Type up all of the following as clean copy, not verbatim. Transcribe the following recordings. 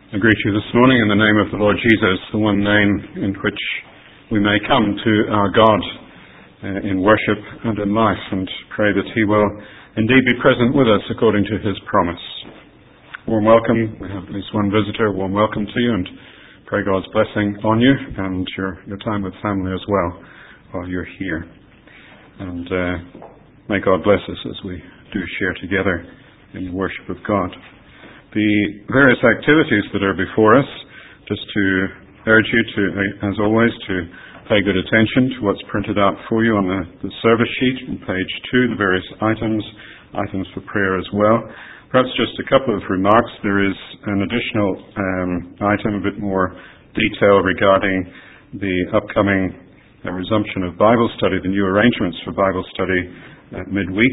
I greet you this morning in the name of the Lord Jesus, the one name in which we may come to our God in worship and in life, and pray that He will indeed be present with us according to His promise. Warm welcome. We have at least one visitor. Warm welcome to you, and pray God's blessing on you and your time with family as well while you're here. And may God bless us as we do share together in the worship of God. The various activities that are before us, just to urge you to, as always, to pay good attention to what's printed out for you on the service sheet on page 2, the various items for prayer as well. Perhaps just a couple of remarks. There is an additional item, a bit more detail regarding the upcoming resumption of Bible study, the new arrangements for Bible study at midweek.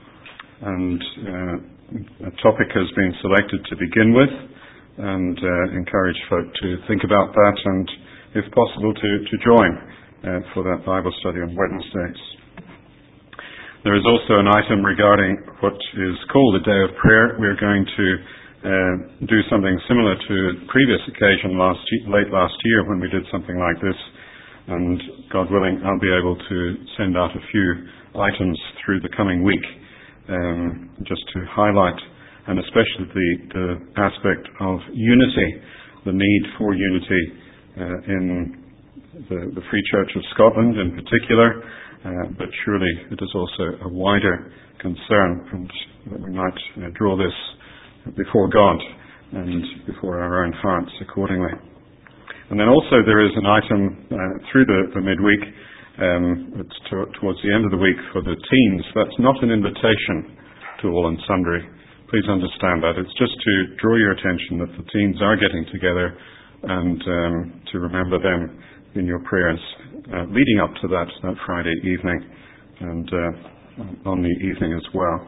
And a topic has been selected to begin with, and encourage folk to think about that and, if possible, to join for that Bible study on Wednesdays. There is also an item regarding what is called a day of prayer. We're going to do something similar to a previous occasion late last year when we did something like this, and God willing, I'll be able to send out a few items through the coming week. Just to highlight, and especially the aspect of unity, the need for unity in the Free Church of Scotland in particular, but surely it is also a wider concern, and that we might draw this before God and before our own hearts accordingly. And then also there is an item through the midweek. It's towards the end of the week for the teens. That's not an invitation to all and sundry. Please understand that. It's just to draw your attention that the teens are getting together, and to remember them in your prayers leading up to that Friday evening and on the evening as well.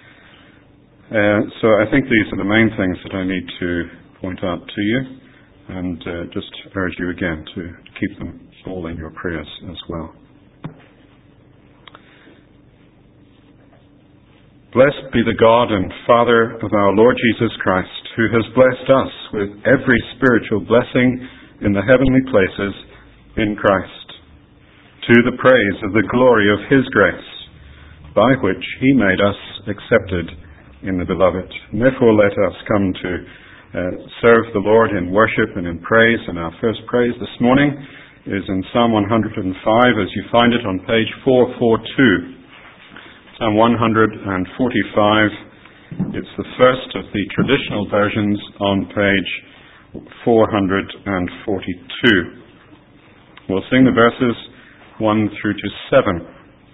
So I think these are the main things that I need to point out to you, and just urge you again to keep them all in your prayers as well. Blessed be the God and Father of our Lord Jesus Christ, who has blessed us with every spiritual blessing in the heavenly places in Christ, to the praise of the glory of His grace, by which He made us accepted in the Beloved. And therefore let us come to serve the Lord in worship and in praise. And our first praise this morning is in Psalm 105, as you find it on page 442. Psalm 145, it's the first of the traditional versions on page 442. We'll sing the verses 1 through to 7.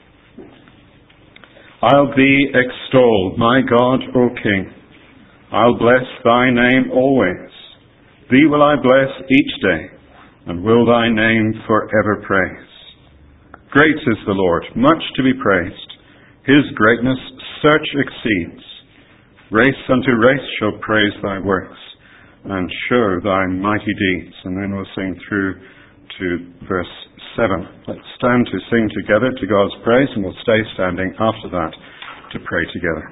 I'll Thee extol, my God, O King. I'll bless Thy name always. Thee will I bless each day, and will Thy name forever praise. Great is the Lord, much to be praised. His greatness search exceeds. Race unto race shall praise Thy works, and show Thy mighty deeds. And then we'll sing through to verse 7. Let's stand to sing together to God's praise, and we'll stay standing after that to pray together.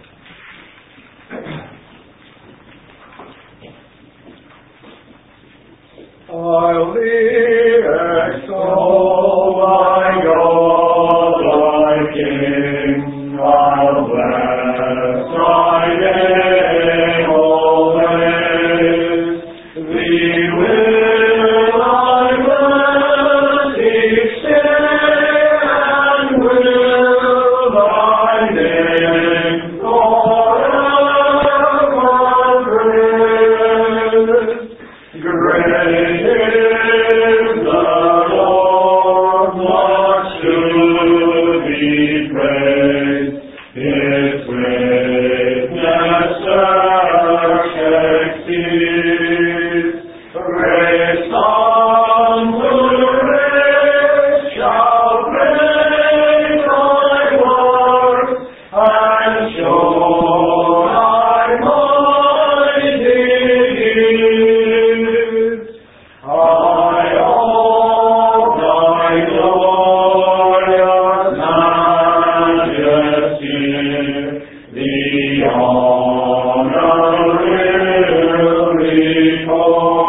I'll Thee extol, my God, Thy King. I'll bless Thy name always. Thee will I bless each day, and will Thy name forever praise. Great is the Lord, much to be praised. His greatness search exceeds. Race unto race shall praise Thy works, and show Thy mighty deeds. I all Thy glorious majesty, the honor will record.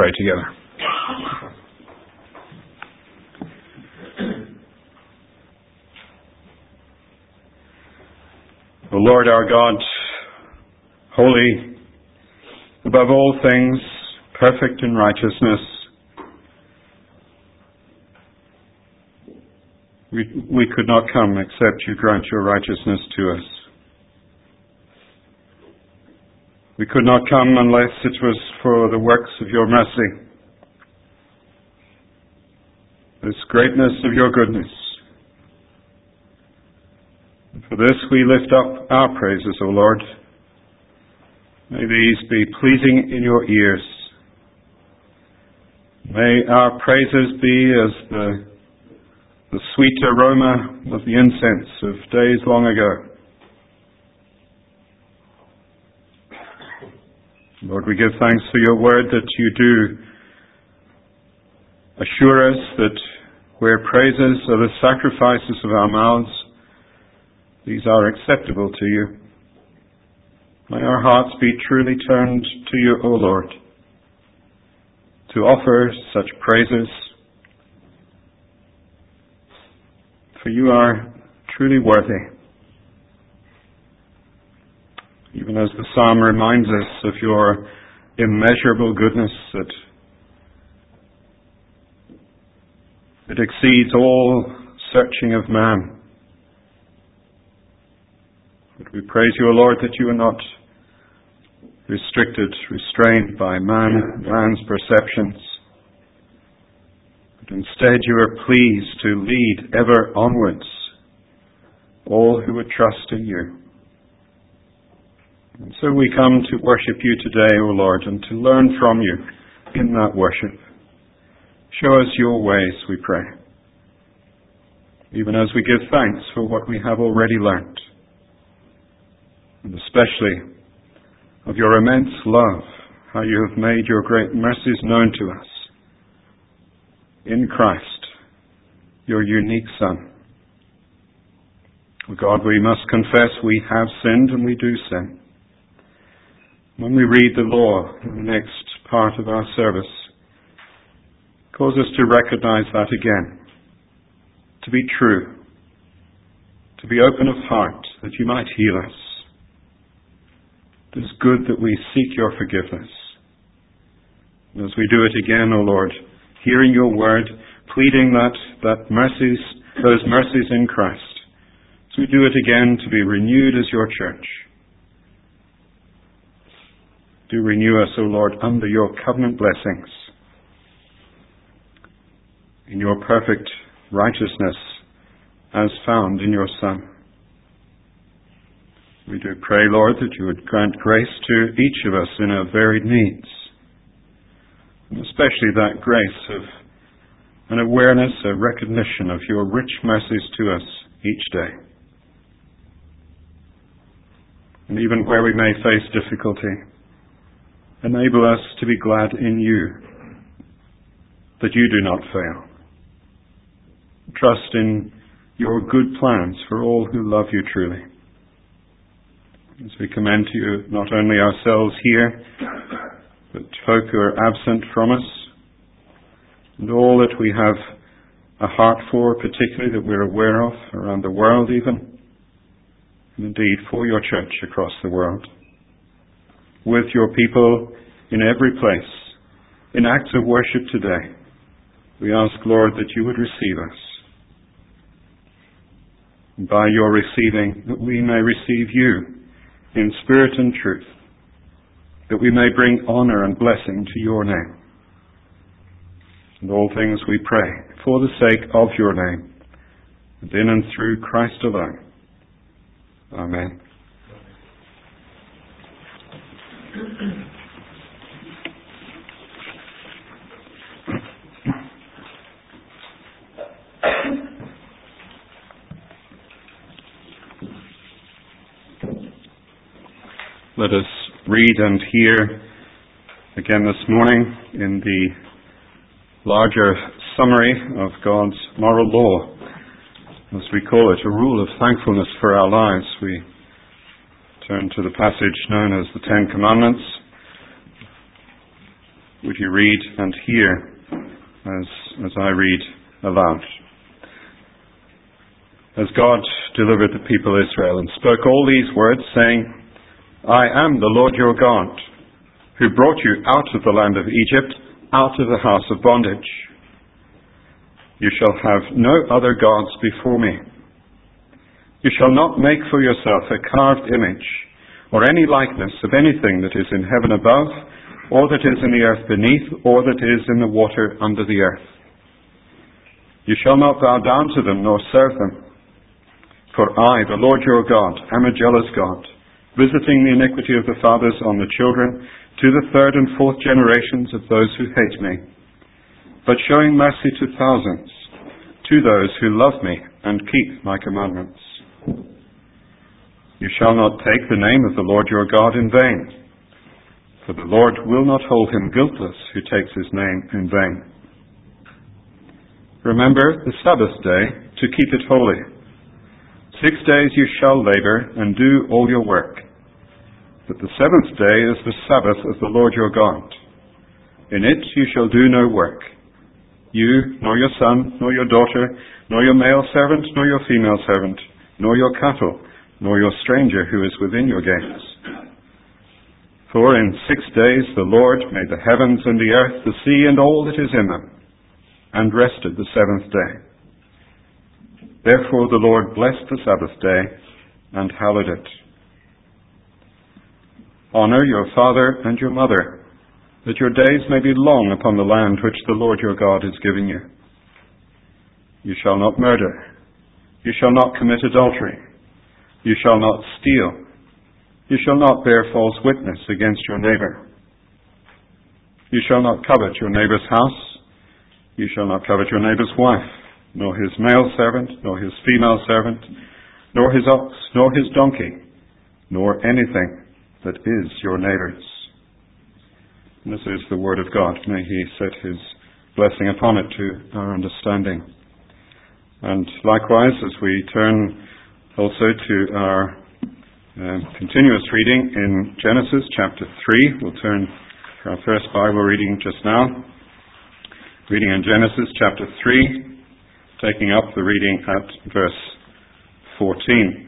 pray together. O Lord our God, holy, above all things, perfect in righteousness, we could not come except you grant your righteousness to us. We could not come unless it was for the works of your mercy, this greatness of your goodness. And for this we lift up our praises, O Lord. May these be pleasing in your ears. May our praises be as the sweet aroma of the incense of days long ago. Lord, we give thanks for your word that you do assure us that where praises are the sacrifices of our mouths, these are acceptable to you. May our hearts be truly turned to you, O Lord, to offer such praises. For you are truly worthy. Even as the psalm reminds us of your immeasurable goodness, that it exceeds all searching of man. But we praise you, O Lord, that you are not restrained by man's perceptions. But instead you are pleased to lead ever onwards all who would trust in you. And so we come to worship you today, O Lord, and to learn from you in that worship. Show us your ways, we pray, even as we give thanks for what we have already learnt, and especially of your immense love, how you have made your great mercies known to us in Christ, your unique Son. O God, we must confess we have sinned, and we do sin. When we read the law in the next part of our service, cause us to recognize that again, to be true, to be open of heart, that you might heal us. It is good that we seek your forgiveness. And as we do it again, O Lord, hearing your word, pleading those mercies in Christ, as we do it again to be renewed as your church. Do renew us, O Lord, under your covenant blessings, in your perfect righteousness as found in your Son. We do pray, Lord, that you would grant grace to each of us in our varied needs, and especially that grace of an awareness, a recognition of your rich mercies to us each day. And even where we may face difficulty, enable us to be glad in you, that you do not fail. Trust in your good plans for all who love you truly. As we commend to you not only ourselves here, but folk who are absent from us, and all that we have a heart for, particularly that we're aware of around the world even, and indeed for your church across the world. With your people in every place, in acts of worship today, we ask, Lord, that you would receive us. And by your receiving, that we may receive you in spirit and truth, that we may bring honor and blessing to your name. And all things we pray for the sake of your name, and in and through Christ alone. Amen. Let us read and hear again this morning in the larger summary of God's moral law, as we call it, a rule of thankfulness for our lives. We turn to the passage known as the Ten Commandments, would you read and hear as I read aloud. As God delivered the people of Israel and spoke all these words, saying, I am the Lord your God, who brought you out of the land of Egypt, out of the house of bondage. You shall have no other gods before me. You shall not make for yourself a carved image, or any likeness of anything that is in heaven above, or that is in the earth beneath, or that is in the water under the earth. You shall not bow down to them, nor serve them. For I, the Lord your God, am a jealous God, visiting the iniquity of the fathers on the children, to the third and fourth generations of those who hate me, but showing mercy to thousands, to those who love me and keep my commandments. You shall not take the name of the Lord your God in vain, for the Lord will not hold him guiltless who takes his name in vain. Remember the Sabbath day to keep it holy. 6 days you shall labor and do all your work. But the seventh day is the Sabbath of the Lord your God. In it you shall do no work. You, nor your son, nor your daughter, nor your male servant, nor your female servant, nor your cattle, nor your stranger who is within your gates. For in 6 days the Lord made the heavens and the earth, the sea, and all that is in them, and rested the seventh day. Therefore the Lord blessed the Sabbath day and hallowed it. Honor your father and your mother, that your days may be long upon the land which the Lord your God is giving you. You shall not murder. You shall not commit adultery. You shall not steal. You shall not bear false witness against your neighbor. You shall not covet your neighbor's house. You shall not covet your neighbor's wife, nor his male servant, nor his female servant, nor his ox, nor his donkey, nor anything that is your neighbor's. And this is the word of God. May he set his blessing upon it to our understanding. And likewise, as we turn also to our continuous reading in Genesis chapter 3, we'll turn to our first Bible reading just now. Reading in Genesis chapter 3, taking up the reading at verse 14.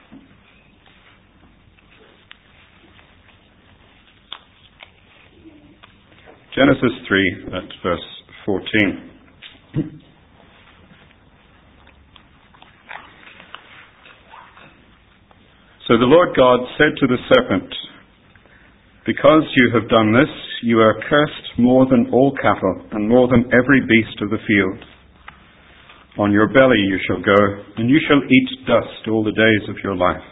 Genesis 3 at verse 14. So the Lord God said to the serpent, because you have done this, you are cursed more than all cattle and more than every beast of the field. On your belly you shall go, and you shall eat dust all the days of your life.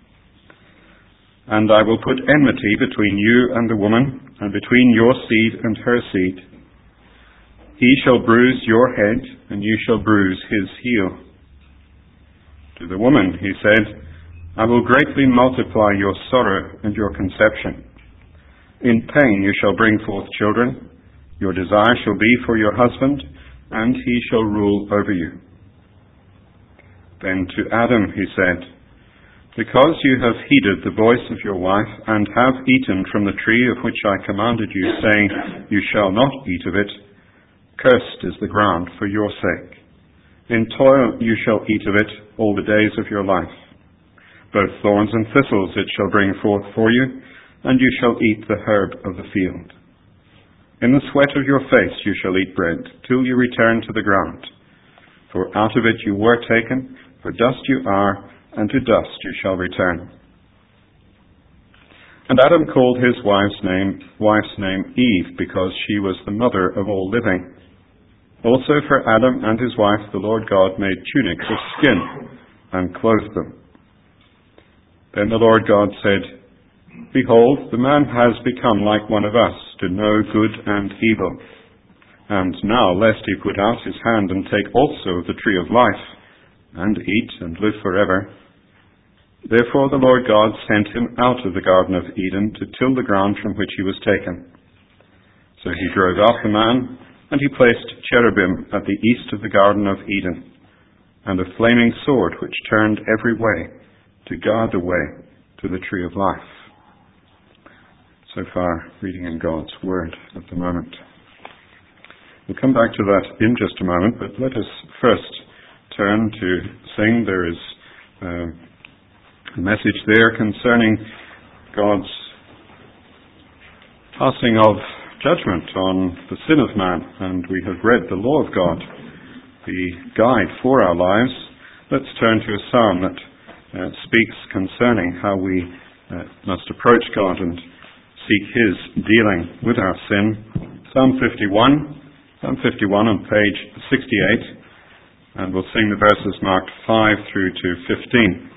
And I will put enmity between you and the woman, and between your seed and her seed. He shall bruise your head, and you shall bruise his heel. To the woman he said, I will greatly multiply your sorrow and your conception. In pain you shall bring forth children. Your desire shall be for your husband, and he shall rule over you. Then to Adam he said, because you have heeded the voice of your wife, and have eaten from the tree of which I commanded you, saying, you shall not eat of it, cursed is the ground for your sake. In toil you shall eat of it all the days of your life. Both thorns and thistles it shall bring forth for you, and you shall eat the herb of the field. In the sweat of your face you shall eat bread, till you return to the ground. For out of it you were taken, for dust you are, and to dust you shall return. And Adam called his wife's name Eve, because she was the mother of all living. Also for Adam and his wife the Lord God made tunics of skin, and clothed them. Then the Lord God said, behold, the man has become like one of us, to know good and evil. And now, lest he put out his hand and take also of the tree of life, and eat and live forever. Therefore the Lord God sent him out of the Garden of Eden to till the ground from which he was taken. So he drove out the man, and he placed cherubim at the east of the Garden of Eden, and a flaming sword which turned every way, to guard the way to the tree of life. so far reading in God's Word at the moment. We'll come back to that in just a moment, but let us first turn to sing. There is a message there concerning God's passing of judgment on the sin of man, and we have read the law of God, the guide for our lives. Let's turn to a psalm that speaks concerning how we must approach God and seek His dealing with our sin. Psalm 51 on page 68, and we'll sing the verses marked 5 through to 15.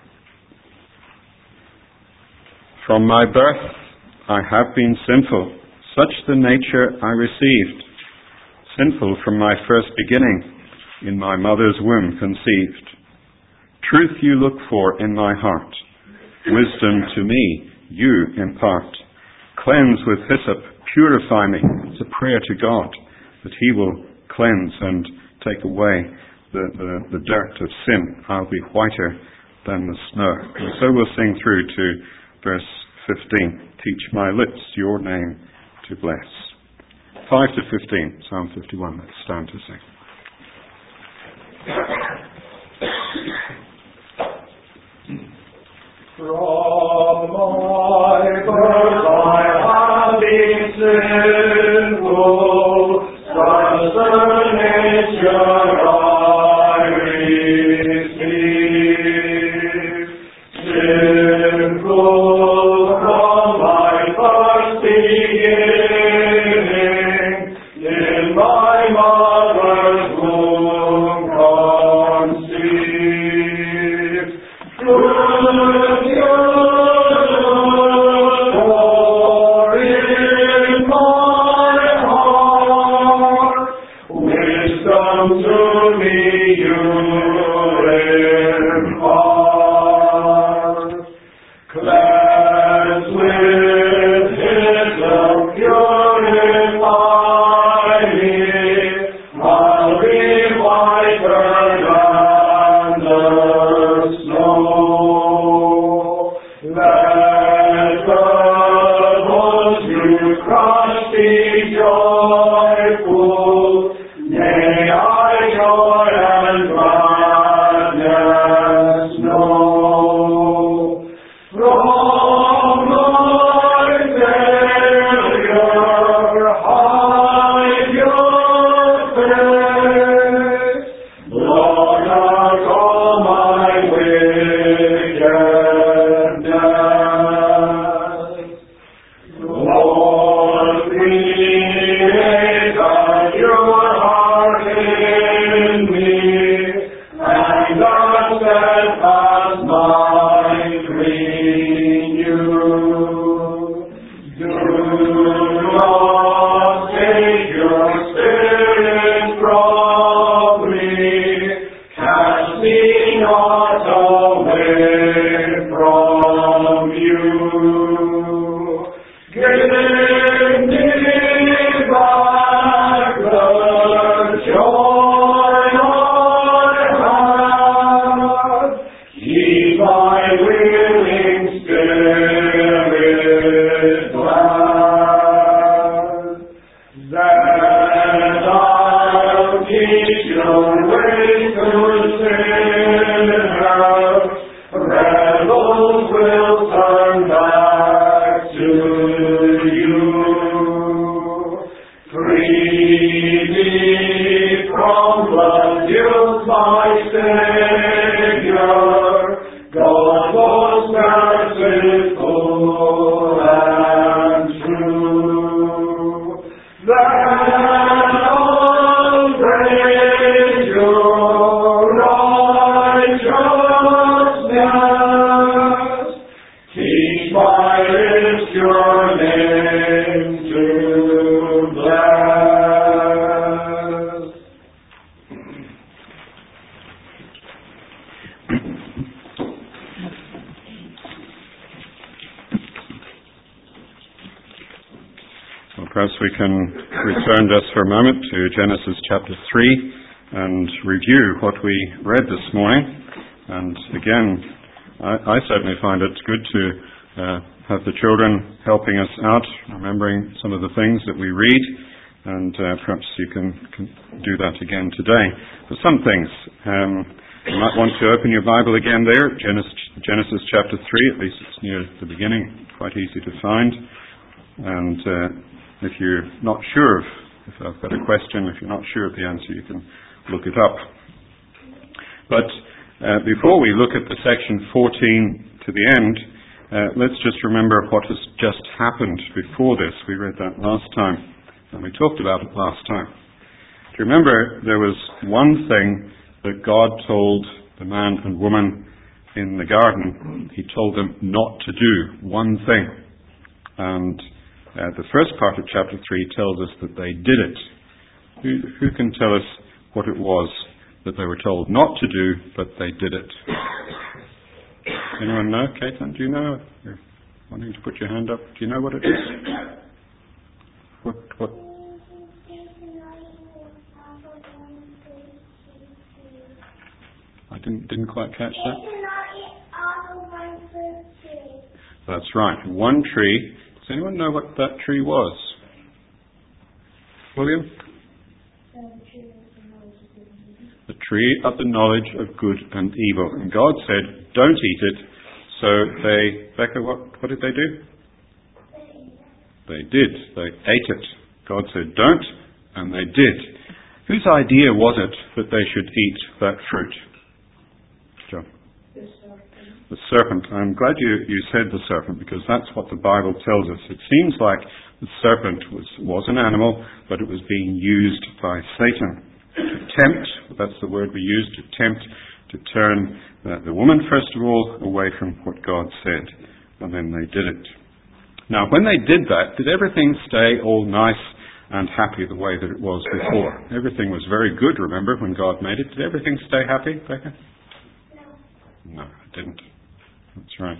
From my birth I have been sinful, such the nature I received, sinful from my first beginning, in my mother's womb conceived. Truth you look for in my heart, wisdom to me you impart. Cleanse with hyssop, purify me. It's a prayer to God that He will cleanse and take away the dirt of sin. I'll be whiter than the snow. And so we'll sing through to verse 15. Teach my lips your name to bless. 5 to 15, Psalm 51. Let's stand to sing. From my birth I have been sinful, such the nature I receive. Sinful from my first beginning, in my mother's womb conceived. Truth you look for in my heart, wisdom to me you impart. Cleanse with hyssop, purify me, I'll be whiter than the snow. Let the bones you crush be joyful, may I joy and gladness know. From my Savior hide your face, Lord, out all my wickedness. Lord, create your heart in me, and the steadfast mind renew. Do not take your spirit from me, cast me not away from you. Give me back the joy I had, keep my willing spirit glad. Then I'll teach your way to sinners, rebels will turn back to you. Free me from the guilt, my Savior, God was merciful and true. Then I'll praise your righteousness, teach my lips your name to bless. Well, perhaps we can return just for a moment to Genesis chapter 3 and review what we read this morning. And again, I certainly find it good to have the children helping us out, remembering some of the things that we read, and perhaps you can do that again today. For some things, you might want to open your Bible again there, Genesis chapter 3, at least it's near the beginning, quite easy to find. And if you're not sure, if I've got a question, if you're not sure of the answer, you can look it up. But before we look at the section 14 to the end, let's just remember what has just happened before this. We read that last time, and we talked about it last time. Do you remember there was one thing that God told the man and woman in the garden? He told them not to do one thing. And the first part of chapter 3 tells us that they did it. Who can tell us what it was that they were told not to do, but they did it? Anyone know? Caitlin, do you know? You're wanting to put your hand up. Do you know what it is? What? I didn't quite catch that. That's right. One tree. Does anyone know what that tree was? William? The tree of the knowledge of good and evil. And God said, don't eat it. So Becca, what did they do? They did. They ate it. God said, don't, and they did. Whose idea was it that they should eat that fruit? John? The serpent. I'm glad you said the serpent, because that's what the Bible tells us. It seems like the serpent was an animal, but it was being used by Satan to tempt. That's the word we use, to tempt, to turn the woman, first of all, away from what God said. And then they did it. Now, when they did that, did everything stay all nice and happy the way that it was before? Everything was very good, remember, when God made it. Did everything stay happy, Becca? No, it didn't. That's right.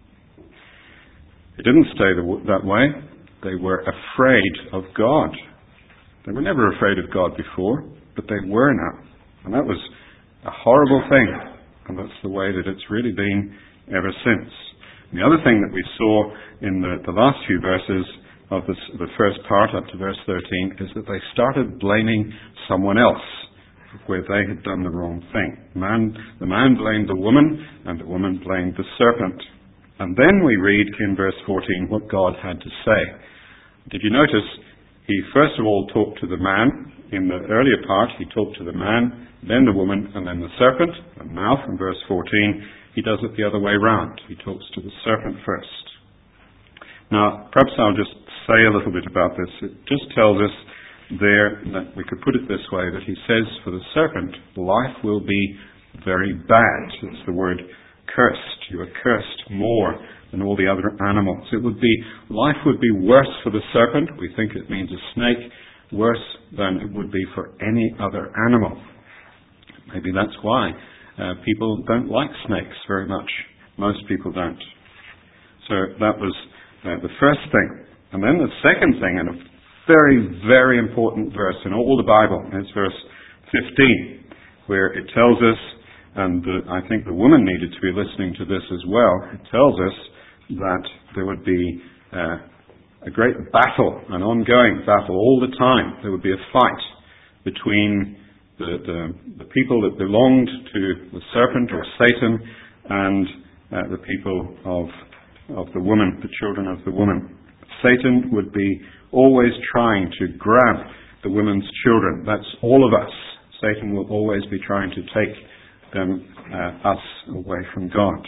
It didn't stay that way. They were afraid of God. They were never afraid of God before, but they were now. And that was a horrible thing. And that's the way that it's really been ever since. And the other thing that we saw in the last few verses of the first part up to verse 13 is that they started blaming someone else where they had done the wrong thing. The man blamed the woman, and the woman blamed the serpent. And then we read in verse 14 what God had to say. Did you notice? He first of all talked to the man. In the earlier part, he talked to the man, then the woman, and then the serpent. And now from verse 14, he does it the other way round. He talks to the serpent first. Now, perhaps I'll just say a little bit about this. It just tells us there that we could put it this way, that he says for the serpent, life will be very bad. It's the word cursed. You are cursed more than all the other animals. Life would be worse for the serpent. We think it means a snake, worse than it would be for any other animal. Maybe that's why people don't like snakes very much. Most people don't. So that was the first thing. And then the second thing, and a very, very important verse in all the Bible, is verse 15, where it tells us, and I think the woman needed to be listening to this as well, it tells us that there would be a great battle, an ongoing battle all the time. There would be a fight between the people that belonged to the serpent or Satan and the people of the woman, the children of the woman. Satan would be always trying to grab the woman's children. That's all of us. Satan will always be trying to take us away from God.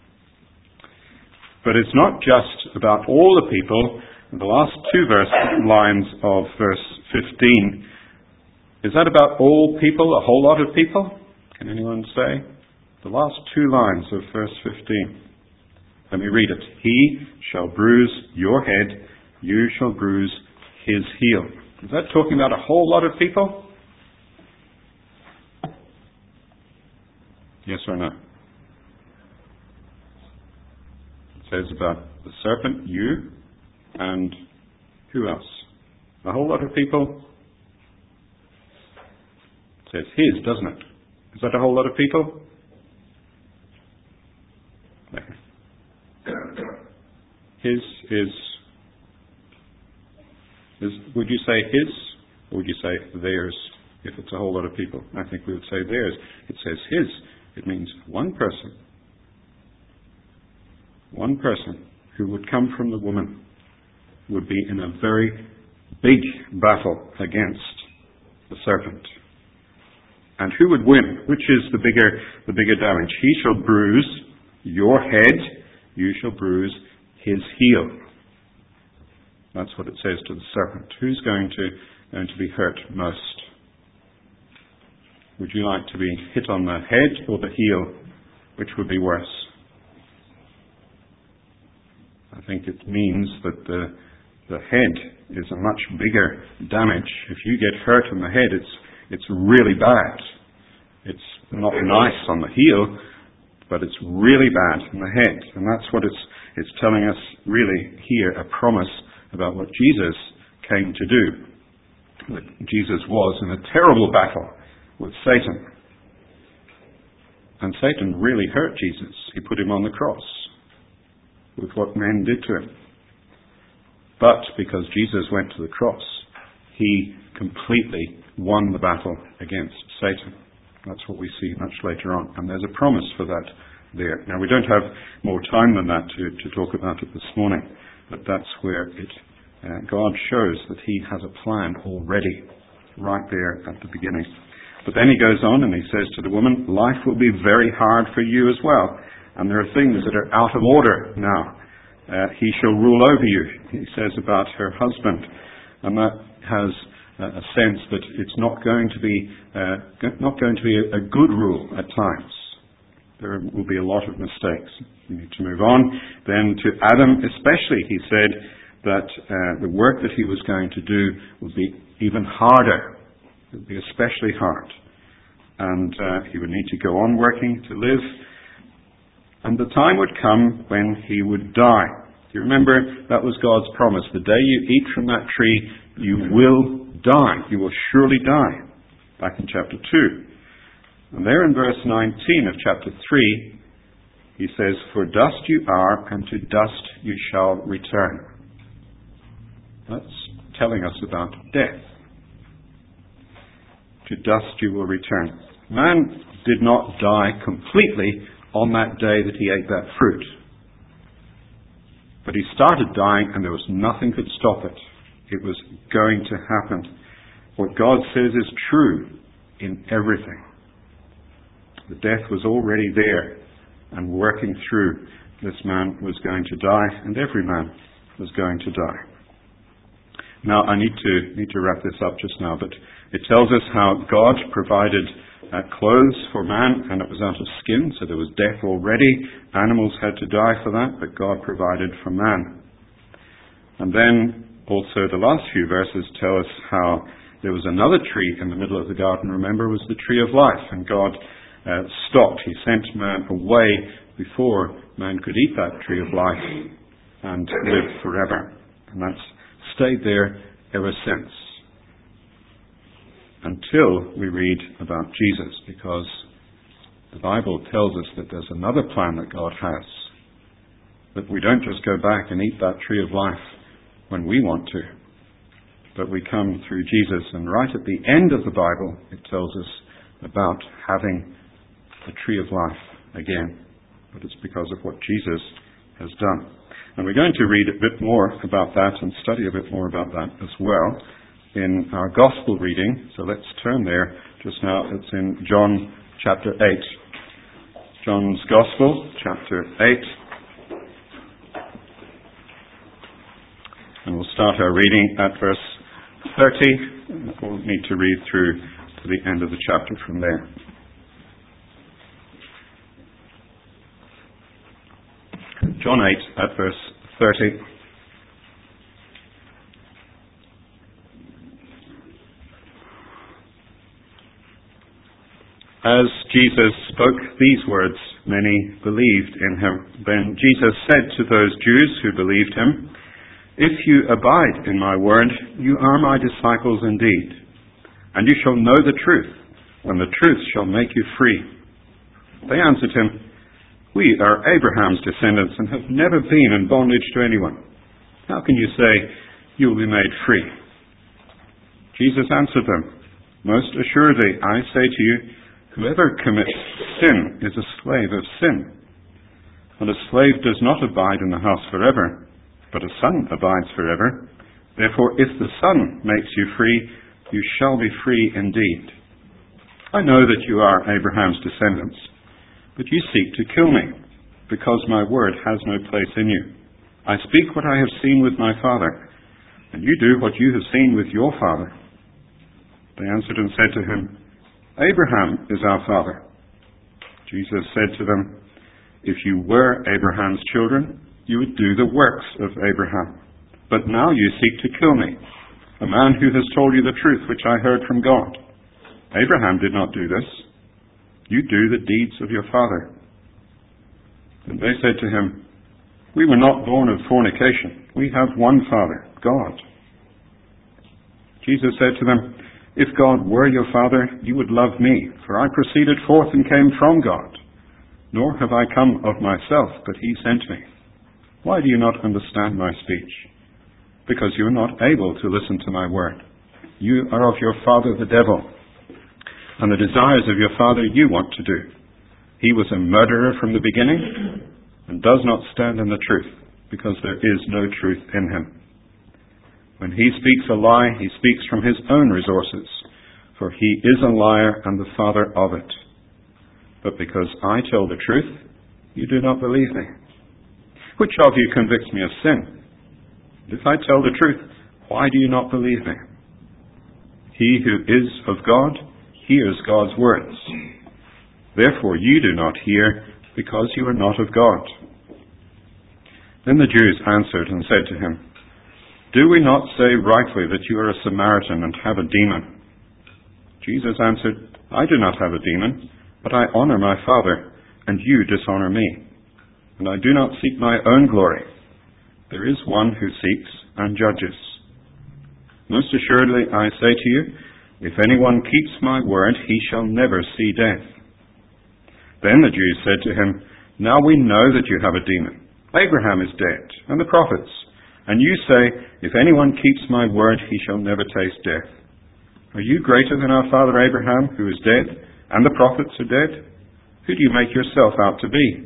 But it's not just about all the people. The last two lines of verse 15, is that about all people, a whole lot of people? Can anyone say? The last two lines of verse 15. Let me read it. He shall bruise your head, you shall bruise his heel. Is that talking about a whole lot of people? Yes or no? It says about the serpent, you, and who else? A whole lot of people? It says his, doesn't it? Is that a whole lot of people? His would you say his, or would you say theirs? If it's a whole lot of people, I think we would say theirs. It says his. It means one person. One person who would come from the woman would be in a very big battle against the serpent. And who would win? Which is the bigger damage? He shall bruise your head, you shall bruise his heel. That's what it says to the serpent. Who's going to be hurt most? Would you like to be hit on the head or the heel? Which would be worse? I think it means that the head is a much bigger damage. If you get hurt on the head, it's really bad. It's not nice on the heel, but it's really bad in the head. And that's what it's telling us really here, a promise about what Jesus came to do. That Jesus was in a terrible battle with Satan. And Satan really hurt Jesus. He put him on the cross with what men did to him. But because Jesus went to the cross, he completely won the battle against Satan. That's what we see much later on. And there's a promise for that there. Now, we don't have more time than that to talk about it this morning, but that's where God shows that he has a plan already, right there at the beginning. But then he goes on and he says to the woman, life will be very hard for you as well. And there are things that are out of order now. He shall rule over you, he says about her husband. And that has a sense that it's not going to be a good rule at times. There will be a lot of mistakes. You need to move on. Then to Adam especially, he said that the work that he was going to do would be even harder. It would be especially hard. And he would need to go on working to live. And the time would come when he would die. Do you remember, that was God's promise. The day you eat from that tree, you will die. You will surely die. Back in chapter 2. And there in verse 19 of chapter 3, he says, for dust you are, and to dust you shall return. That's telling us about death. To dust you will return. Man did not die completely on that day that he ate that fruit. But he started dying and there was nothing could stop it. It was going to happen. What God says is true in everything. The death was already there and working through. This man was going to die and every man was going to die. Now I need to wrap this up just now, but it tells us how God provided clothes for man, and it was out of skin, so there was death already. Animals had to die for that, but God provided for man. And then also the last few verses tell us how there was another tree in the middle of the garden, remember, was the tree of life, and God stopped. He sent man away before man could eat that tree of life and live forever. And that's stayed there ever since. Until we read about Jesus, because the Bible tells us that there's another plan that God has. That we don't just go back and eat that tree of life when we want to, but we come through Jesus. And right at the end of the Bible, it tells us about having the tree of life again. But it's because of what Jesus has done. And we're going to read a bit more about that and study a bit more about that as well in our Gospel reading. So let's turn there just now. It's in John chapter 8. John's Gospel, chapter 8. And we'll start our reading at verse 30. We'll need to read through to the end of the chapter from there. John 8 at verse 30. As Jesus spoke these words, many believed in him. Then Jesus said to those Jews who believed him, "If you abide in my word, you are my disciples indeed, and you shall know the truth, and the truth shall make you free." They answered him, We are Abraham's descendants and have never been in bondage to anyone. How can you say you will be made free?" Jesus answered them, "Most assuredly, I say to you, whoever commits sin is a slave of sin. And a slave does not abide in the house forever, but a son abides forever. Therefore, if the Son makes you free, you shall be free indeed. I know that you are Abraham's descendants, but you seek to kill me, because my word has no place in you. I speak what I have seen with my father, and you do what you have seen with your father." They answered and said to him, "Abraham is our father." Jesus said to them, "If you were Abraham's children, you would do the works of Abraham. But now you seek to kill me, a man who has told you the truth which I heard from God. Abraham did not do this. You do the deeds of your father." And they said to him, "We were not born of fornication. We have one Father, God." Jesus said to them, "If God were your Father, you would love me, for I proceeded forth and came from God. Nor have I come of myself, but he sent me. Why do you not understand my speech? Because you are not able to listen to my word. You are of your father the devil, and the desires of your father you want to do. He was a murderer from the beginning, and does not stand in the truth, because there is no truth in him. When he speaks a lie, he speaks from his own resources, for he is a liar and the father of it. But because I tell the truth, you do not believe me. Which of you convicts me of sin? If I tell the truth, why do you not believe me? He who is of God hears God's words. Therefore you do not hear, because you are not of God." Then the Jews answered and said to him, "Do we not say rightly that you are a Samaritan and have a demon?" Jesus answered, "I do not have a demon, but I honor my Father, and you dishonor me. And I do not seek my own glory. There is one who seeks and judges. Most assuredly, I say to you, if anyone keeps my word, he shall never see death." Then the Jews said to him, "Now we know that you have a demon. Abraham is dead, and the prophets. And you say, if anyone keeps my word, he shall never taste death. Are you greater than our father Abraham, who is dead, and the prophets are dead? Who do you make yourself out to be?"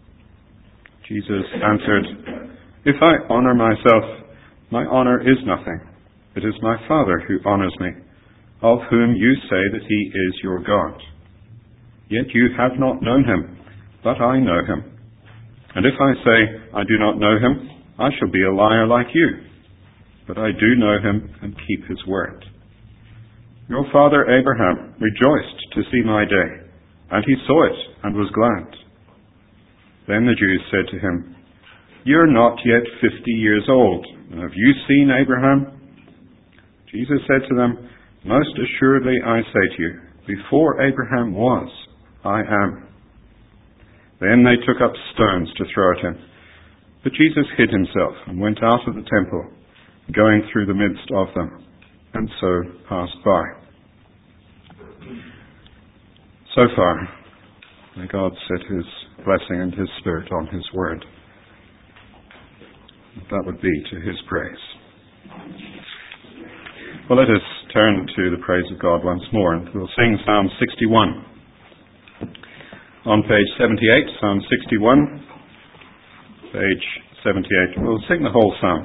Jesus answered, "If I honor myself, my honor is nothing. It is my Father who honors me, of whom you say that he is your God. Yet you have not known him, but I know him. And if I say I do not know him, I shall be a liar like you. But I do know him and keep his word. Your father Abraham rejoiced to see my day, and he saw it and was glad." Then the Jews said to him, "You are not yet 50 years old, and have you seen Abraham?" Jesus said to them, "Most assuredly I say to you, before Abraham was, I am." Then they took up stones to throw at him. But Jesus hid himself and went out of the temple, going through the midst of them, and so passed by. So far, may God set his blessing and his Spirit on his word. That would be to his praise. Well, let us turn to the praise of God once more, and we'll sing Psalm 61. On page 78, Psalm 61, page 78. We'll sing the whole psalm.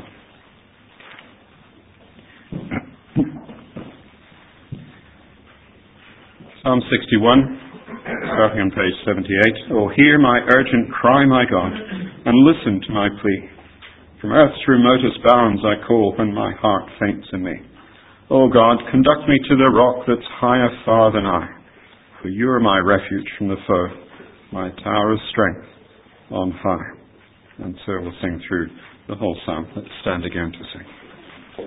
Psalm 61, starting on page 78. "Oh, hear my urgent cry, my God, and listen to my plea. From earth's remotest bounds I call when my heart faints in me. O God, conduct me to the rock that's higher far than I, for you are my refuge from the foe, my tower of strength on high." And so we'll sing through the whole psalm. Let's stand again to sing.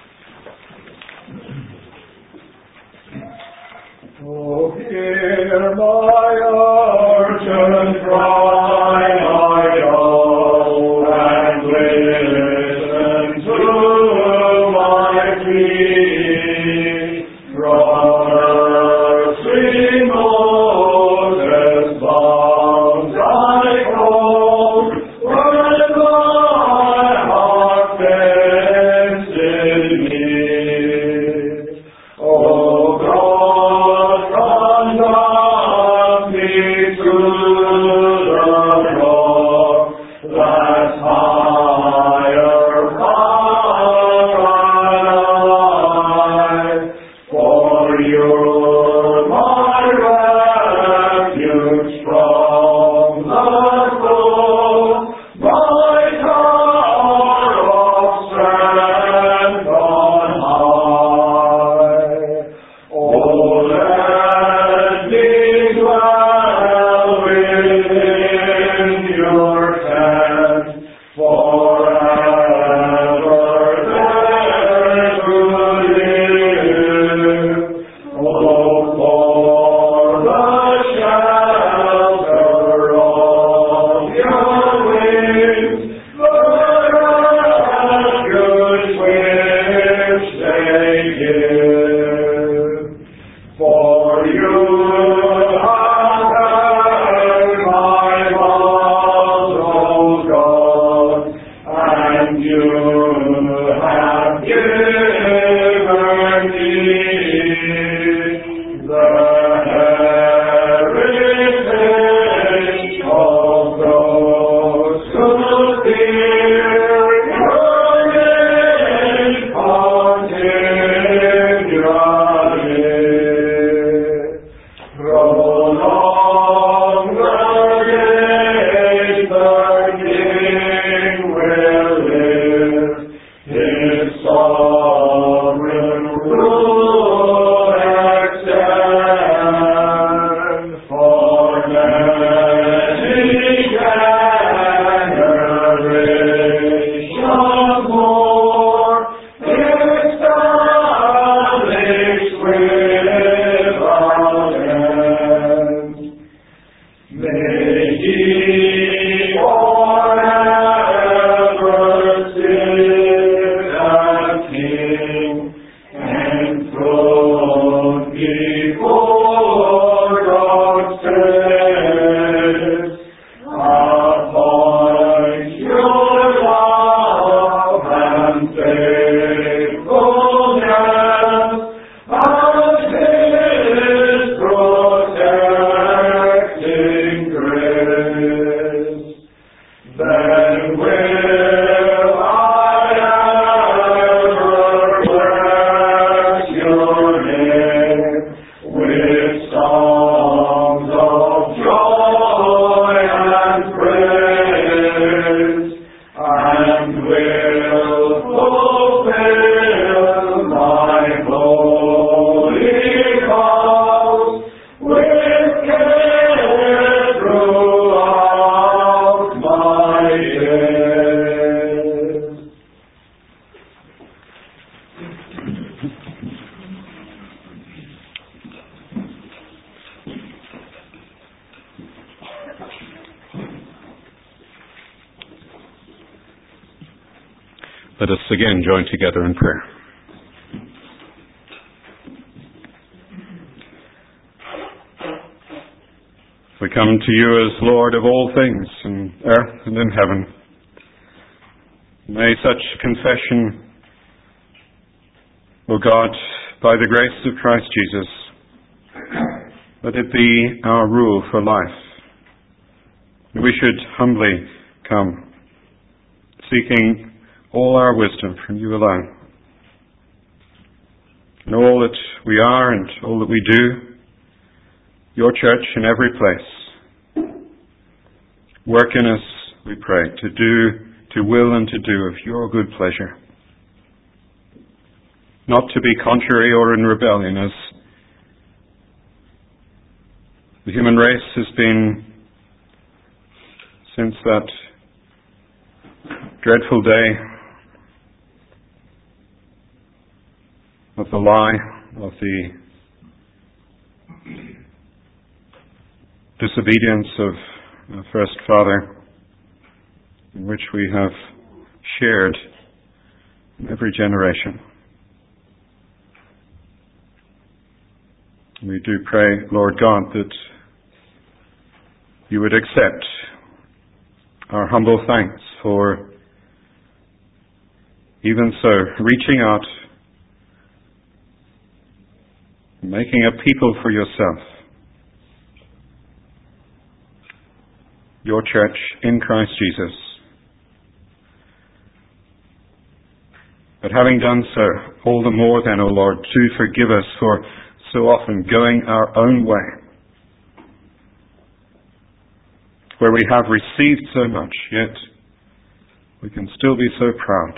Oh, hear my urgent cry, my God, and listen to my plea. From earth's remotest bounds I Let us again join together in prayer. We come to you as Lord of all things, in earth and in heaven. May such confession, O God, by the grace of Christ Jesus, let it be our rule for life. We should humbly come, seeking all our wisdom from you alone. In all that we are and all that we do, your church in every place. Work in us, we pray, to will and to do of your good pleasure. Not to be contrary or in rebellion, as the human race has been since that dreadful day of the lie, of the disobedience of our first father, in which we have shared in every generation. We do pray, Lord God, that you would accept our humble thanks for even so reaching out, making a people for yourself, your church in Christ Jesus. But having done so, all the more then, O Lord, do forgive us for so often going our own way, where we have received so much, yet we can still be so proud.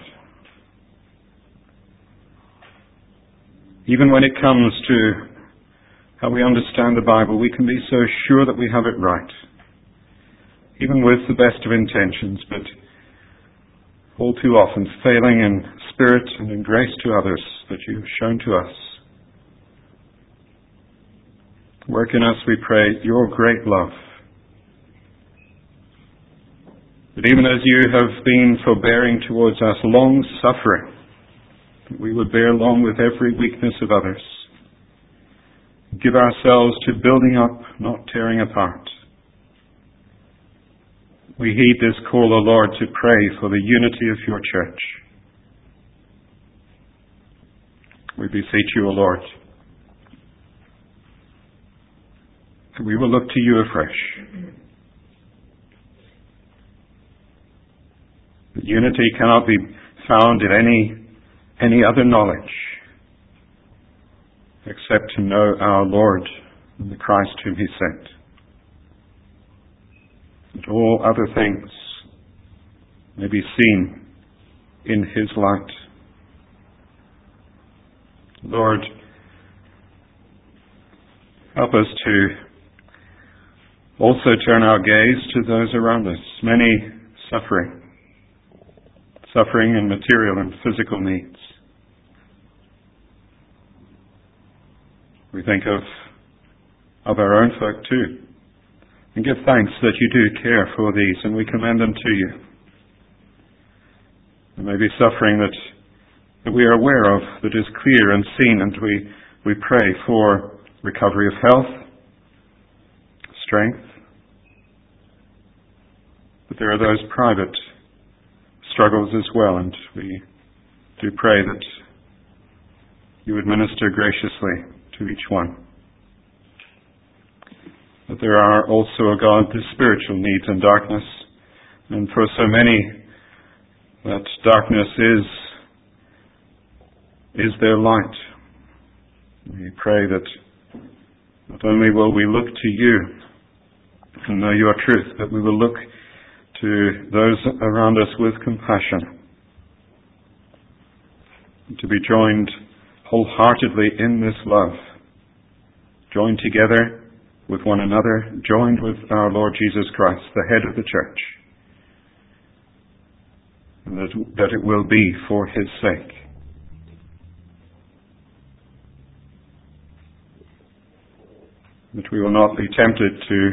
Even when it comes to how we understand the Bible, we can be so sure that we have it right, even with the best of intentions, but all too often failing in spirit and in grace to others that you've shown to us. Work in us, we pray, your great love. That even as you have been forbearing towards us, long suffering, that we would bear along with every weakness of others. Give ourselves to building up, not tearing apart. We heed this call, O Lord, to pray for the unity of your church. We beseech you, O Lord, that we will look to you afresh. Unity cannot be found in any other knowledge except to know our Lord and the Christ whom he sent. That all other things may be seen in his light. Lord, help us to also turn our gaze to those around us, many suffering in material and physical needs. We think of our own folk too, and give thanks that you do care for these, and we commend them to you. There may be suffering that we are aware of, that is clear and seen, and we pray for recovery of health, strength. But there are those private struggles as well, and we do pray that you would minister graciously to each one. But there are also, O God, the spiritual needs in darkness, and for so many that darkness is their light. We pray that not only will we look to you and know your truth, but we will look to those around us with compassion, to be joined wholeheartedly in this love, joined together with one another, joined with our Lord Jesus Christ, the head of the church, and that it will be for his sake. That we will not be tempted to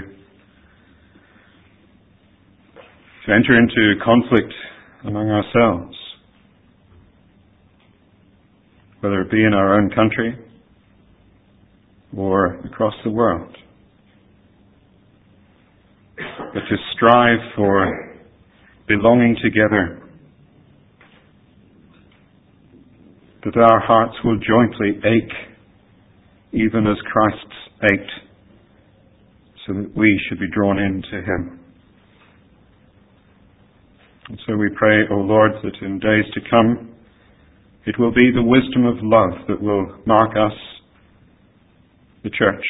enter into conflict among ourselves, whether it be in our own country or across the world, but to strive for belonging together, that our hearts will jointly ache, even as Christ's ached, so that we should be drawn into Him. And so we pray, O Lord, that in days to come, it will be the wisdom of love that will mark us, the church,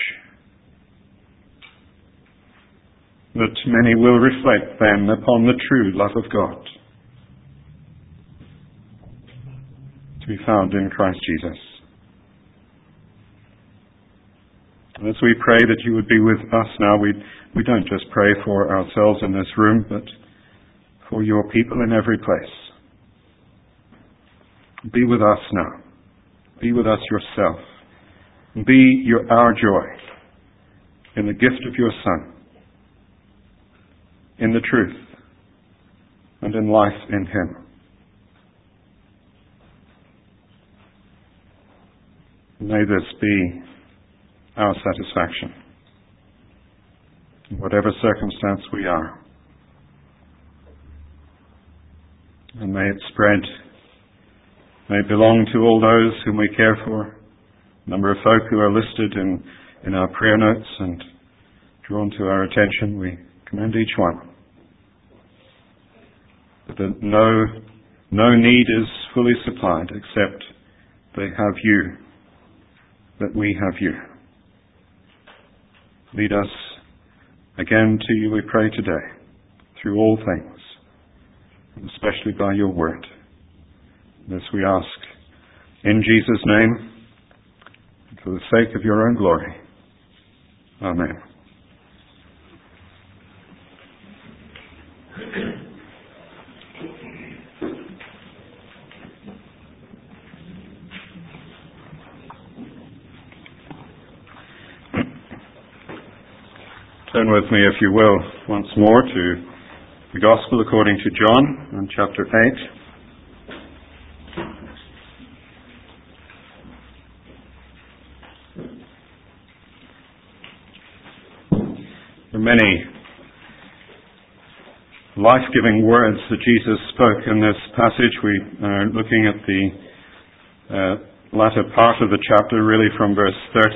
that many will reflect then upon the true love of God, to be found in Christ Jesus. And as we pray that you would be with us now, we don't just pray for ourselves in this room, but for your people in every place. Be with us now. Be with us yourself. Be our joy in the gift of your Son, in the truth, and in life in Him. May this be our satisfaction, in whatever circumstance we are. And may it spread, may it belong to all those whom we care for, a number of folk who are listed in our prayer notes and drawn to our attention. We commend each one. That no need is fully supplied except they have you, that we have you. Lead us again to you, we pray today, through all things, and especially by your word. This we ask in Jesus' name, for the sake of your own glory. Amen. Turn with me, if you will, once more to the Gospel according to John, in chapter 8. There are many life-giving words that Jesus spoke in this passage. We are looking at the latter part of the chapter, really from verse 30.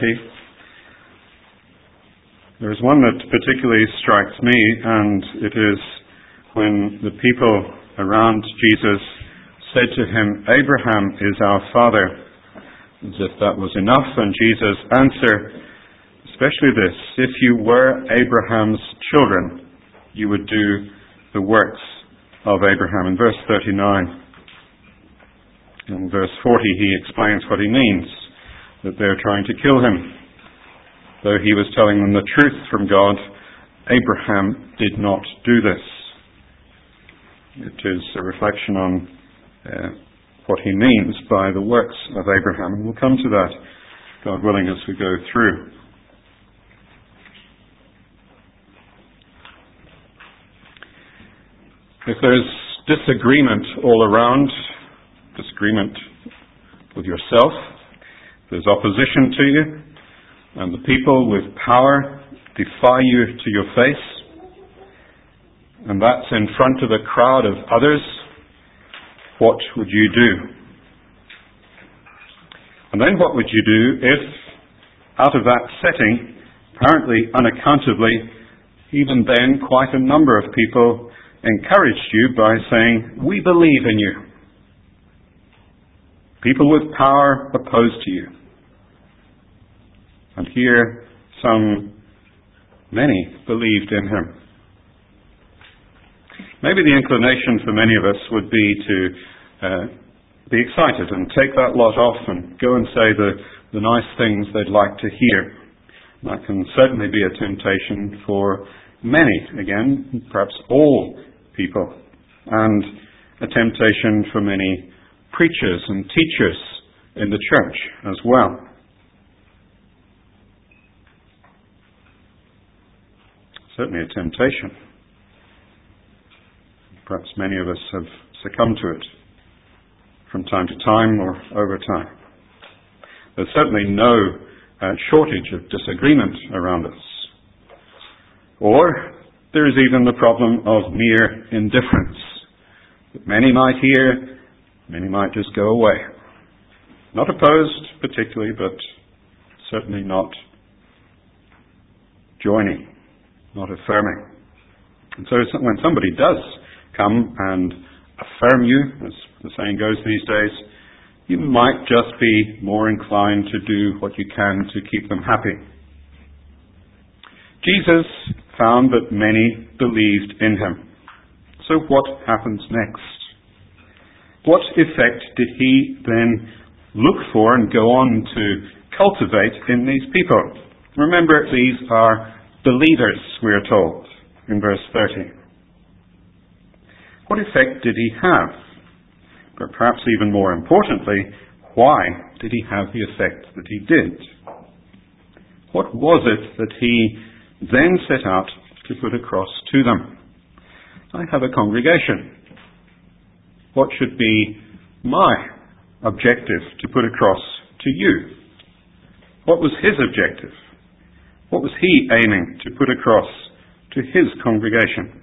There is one that particularly strikes me, and it is when the people around Jesus said to him, "Abraham is our father," as if that was enough. And Jesus answered, especially this, "If you were Abraham's children, you would do the works of Abraham." In verse 39. In verse 40, he explains what he means, that they're trying to kill him. Though he was telling them the truth from God, Abraham did not do this. It is a reflection on what he means by the works of Abraham. And we'll come to that, God willing, as we go through. If there's disagreement all around, disagreement with yourself, there's opposition to you, and the people with power defy you to your face, and that's in front of a crowd of others, what would you do? And then what would you do if, out of that setting, apparently unaccountably, even then quite a number of people encouraged you by saying, "We believe in you"? People with power opposed to you. And here, many believed in him. Maybe the inclination for many of us would be to be excited and take that lot off and go and say the nice things they'd like to hear. That can certainly be a temptation for many, again, perhaps all people, and a temptation for many preachers and teachers in the church as well. Certainly a temptation. Perhaps many of us have succumbed to it from time to time or over time. There's certainly no shortage of disagreement around us. Or there is even the problem of mere indifference. That many might hear, many might just go away. Not opposed particularly, but certainly not joining, not affirming. And so when somebody does come and affirm you, as the saying goes these days, you might just be more inclined to do what you can to keep them happy. Jesus found that many believed in him. So what happens next? What effect did he then look for and go on to cultivate in these people? Remember, these are believers, we are told in verse 30. What effect did he have? But perhaps even more importantly, why did he have the effect that he did? What was it that he then set out to put across to them? I have a congregation. What should be my objective to put across to you? What was his objective? What was he aiming to put across to his congregation?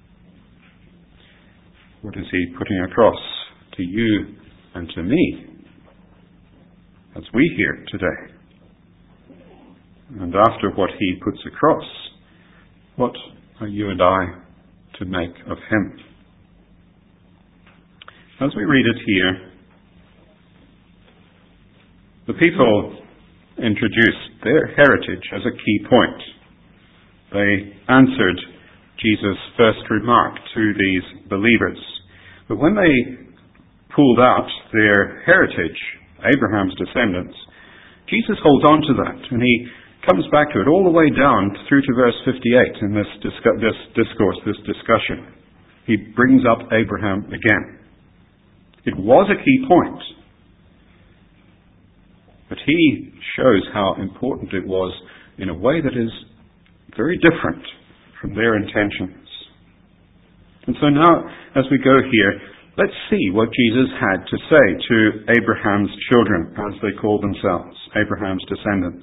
What is he putting across to you and to me as we hear today? And after what he puts across, what are you and I to make of him? As we read it here, the people introduced their heritage as a key point. They answered Jesus' first remark to these believers. But when they pulled out their heritage, Abraham's descendants, Jesus holds on to that, and he comes back to it all the way down through to verse 58 in this discourse, this discussion. He brings up Abraham again. It was a key point, but he shows how important it was in a way that is very different from their intentions. And so now, as we go here, let's see what Jesus had to say to Abraham's children, as they call themselves, Abraham's descendants.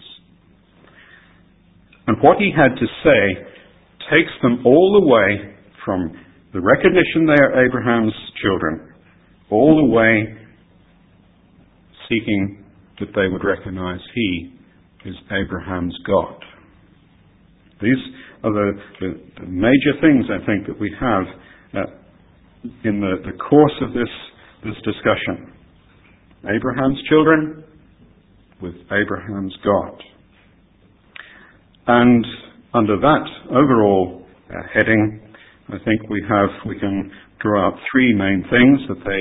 And what he had to say takes them all the way from the recognition they are Abraham's children, all the way seeking that they would recognize he is Abraham's God. These are the major things, I think, that we have in the course of this discussion. Abraham's children with Abraham's God. And under that overall heading, I think we can draw out three main things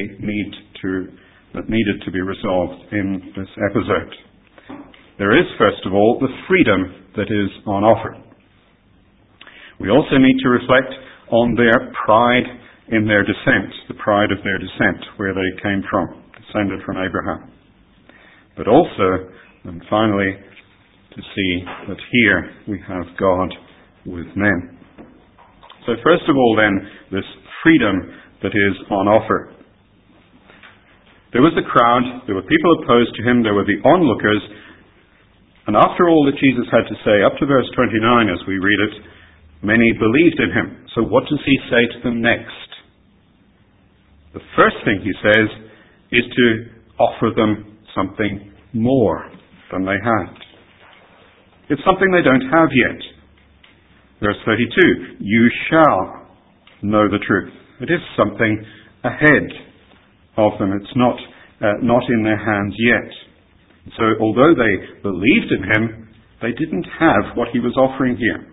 that needed to be resolved in this episode. There is, first of all, the freedom that is on offer. We also need to reflect on their pride in their descent, the pride of their descent, where they came from, descended from Abraham. But also, and finally, to see that here we have God with men. So first of all then, this freedom that is on offer. There was a crowd, there were people opposed to him, there were the onlookers, and after all that Jesus had to say, up to verse 29 as we read it, many believed in him. So what does he say to them next? The first thing he says is to offer them something more than they had. It's something they don't have yet. Verse 32, you shall know the truth. It is something ahead of them. It's not in their hands yet. So although they believed in him, they didn't have what he was offering here.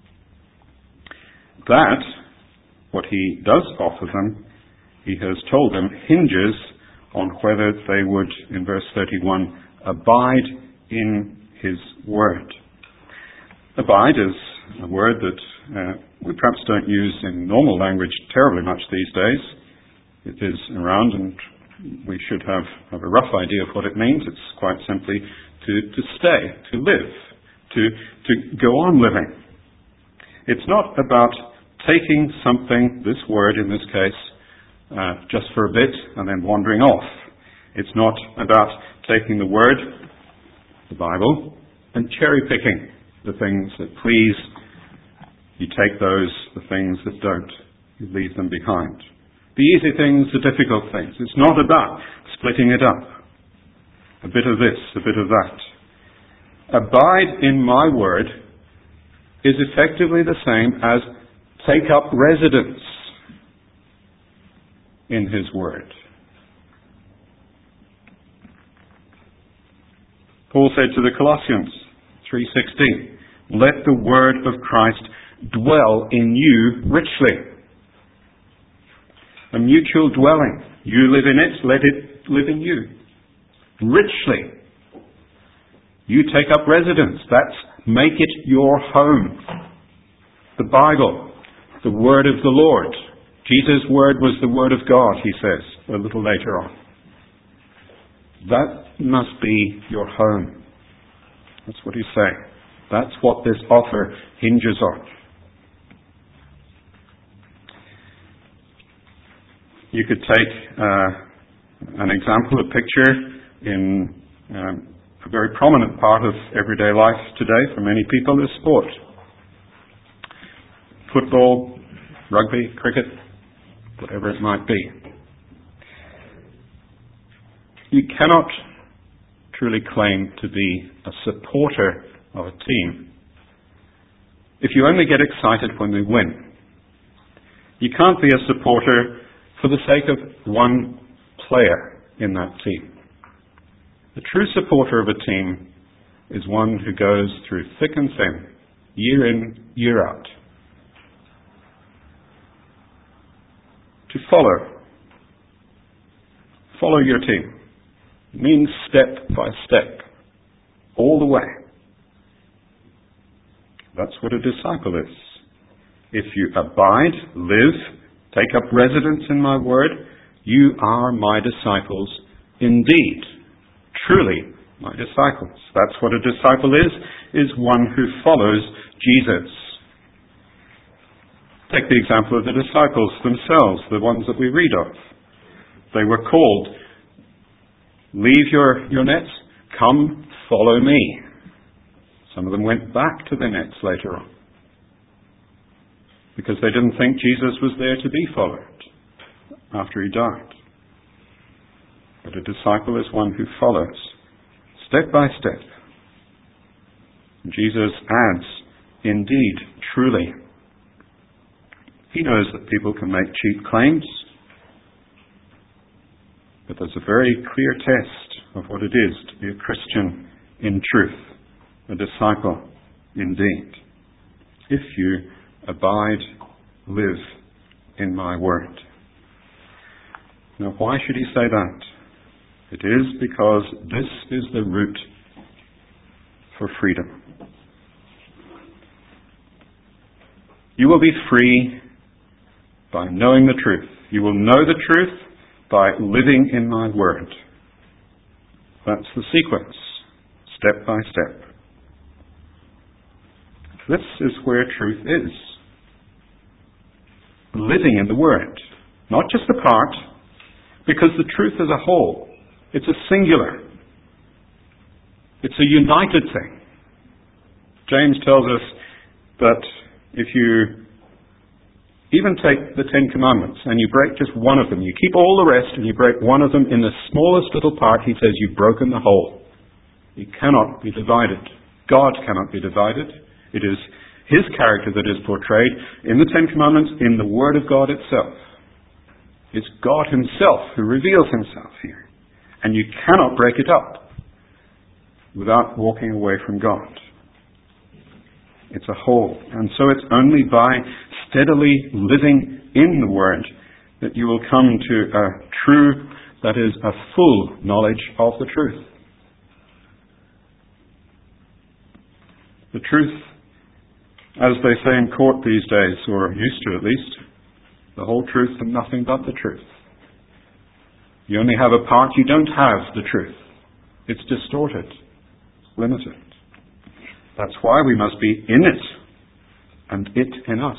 That, what he does offer them, he has told them, hinges on whether they would, in verse 31, abide in his word. Abide is a word that we perhaps don't use in normal language terribly much these days. It is around, and we should have a rough idea of what it means. It's quite simply to stay, to live, to go on living. It's not about taking something, this word in this case, just for a bit and then wandering off. It's not about taking the word the Bible and cherry-picking the things that please. You take those, the things that don't. You leave them behind. The easy things, the difficult things. It's not about splitting it up. A bit of this, a bit of that. Abide in my word is effectively the same as take up residence in his word. Paul said to the Colossians 3:16, let the word of Christ dwell in you richly. A mutual dwelling. You live in it, let it live in you. Richly. You take up residence. That's make it your home. The Bible, the word of the Lord. Jesus' word was the word of God, he says a little later on. That must be your home. That's what he's saying. That's what this offer hinges on. You could take an example, a picture in a very prominent part of everyday life today for many people is sport. Football, rugby, cricket, whatever it might be. You cannot truly claim to be a supporter of a team if you only get excited when they win. You can't be a supporter for the sake of one player in that team. The true supporter of a team is one who goes through thick and thin, year in, year out, to follow your team. It means step by step, all the way. That's what a disciple is. If you abide, live, take up residence in my word, you are my disciples indeed. Truly my disciples. That's what a disciple is one who follows Jesus. Take the example of the disciples themselves, the ones that we read of. They were called, leave your nets, come follow me. Some of them went back to their nets later on, because they didn't think Jesus was there to be followed after he died. But a disciple is one who follows, step by step. Jesus adds, indeed, truly. He knows that people can make cheap claims, but there's a very clear test of what it is to be a Christian in truth, a disciple indeed. If you abide, live in my word. Now, why should he say that? It is because this is the route for freedom. You will be free by knowing the truth. You will know the truth by living in my word. That's the sequence, step by step. This is where truth is. Living in the word. Not just a part, because the truth as a whole, it's a singular. It's a united thing. James tells us that if you even take the Ten Commandments and you break just one of them, you keep all the rest and you break one of them in the smallest little part, he says you've broken the whole. You cannot be divided. God cannot be divided. It is his character that is portrayed in the Ten Commandments, in the Word of God itself. It's God himself who reveals himself here. And you cannot break it up without walking away from God. It's a whole. And so it's only by steadily living in the Word that you will come to a true, that is, a full knowledge of the truth. The truth, as they say in court these days, or used to at least, the whole truth and nothing but the truth. You only have a part, you don't have the truth. It's distorted, limited. That's why we must be in it, and it in us.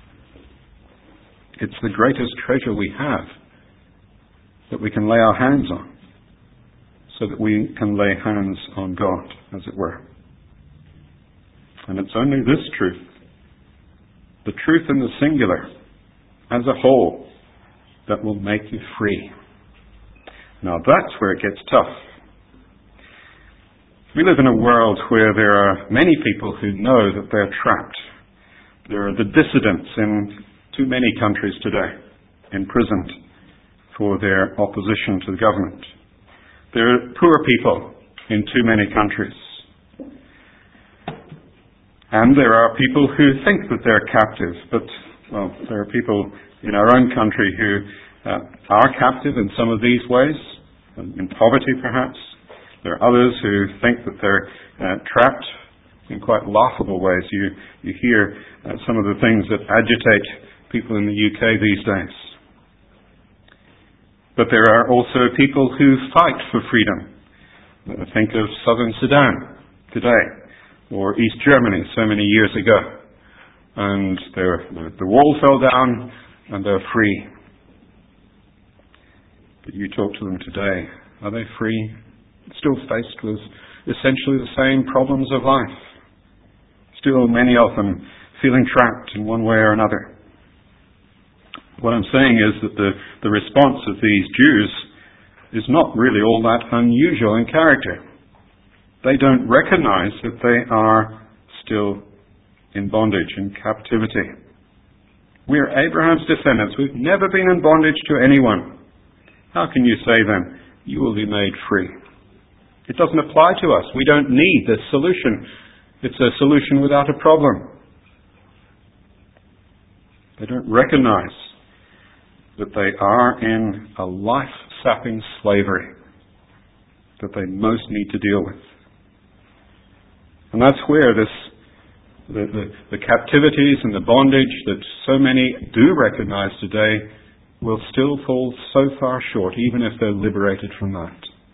It's the greatest treasure we have that we can lay our hands on. so that we can lay hands on God, as it were. And it's only this truth, the truth in the singular, as a whole, that will make you free. Now that's where it gets tough. We live in a world where there are many people who know that they're trapped. There are the dissidents in too many countries today, imprisoned for their opposition to the government. There are poor people in too many countries. And there are people who think that they're captive, but, well, there are people in our own country who are captive in some of these ways, in poverty perhaps. There are others who think that they're trapped in quite laughable ways. You hear some of the things that agitate people in the UK these days. But there are also people who fight for freedom. Think of southern Sudan today, or East Germany so many years ago. And the wall fell down and they're free. But you talk to them today, are they free? Still faced with essentially the same problems of life. Still many of them feeling trapped in one way or another. What I'm saying is that the response of these Jews is not really all that unusual in character. They don't recognize that they are still in bondage, in captivity. We are Abraham's descendants. We've never been in bondage to anyone. How can you say then, you will be made free? It doesn't apply to us. We don't need this solution. It's a solution without a problem. They don't recognize that they are in a life-sapping slavery that they most need to deal with. And that's where the captivities and the bondage that so many do recognize today will still fall so far short, even if they're liberated from that.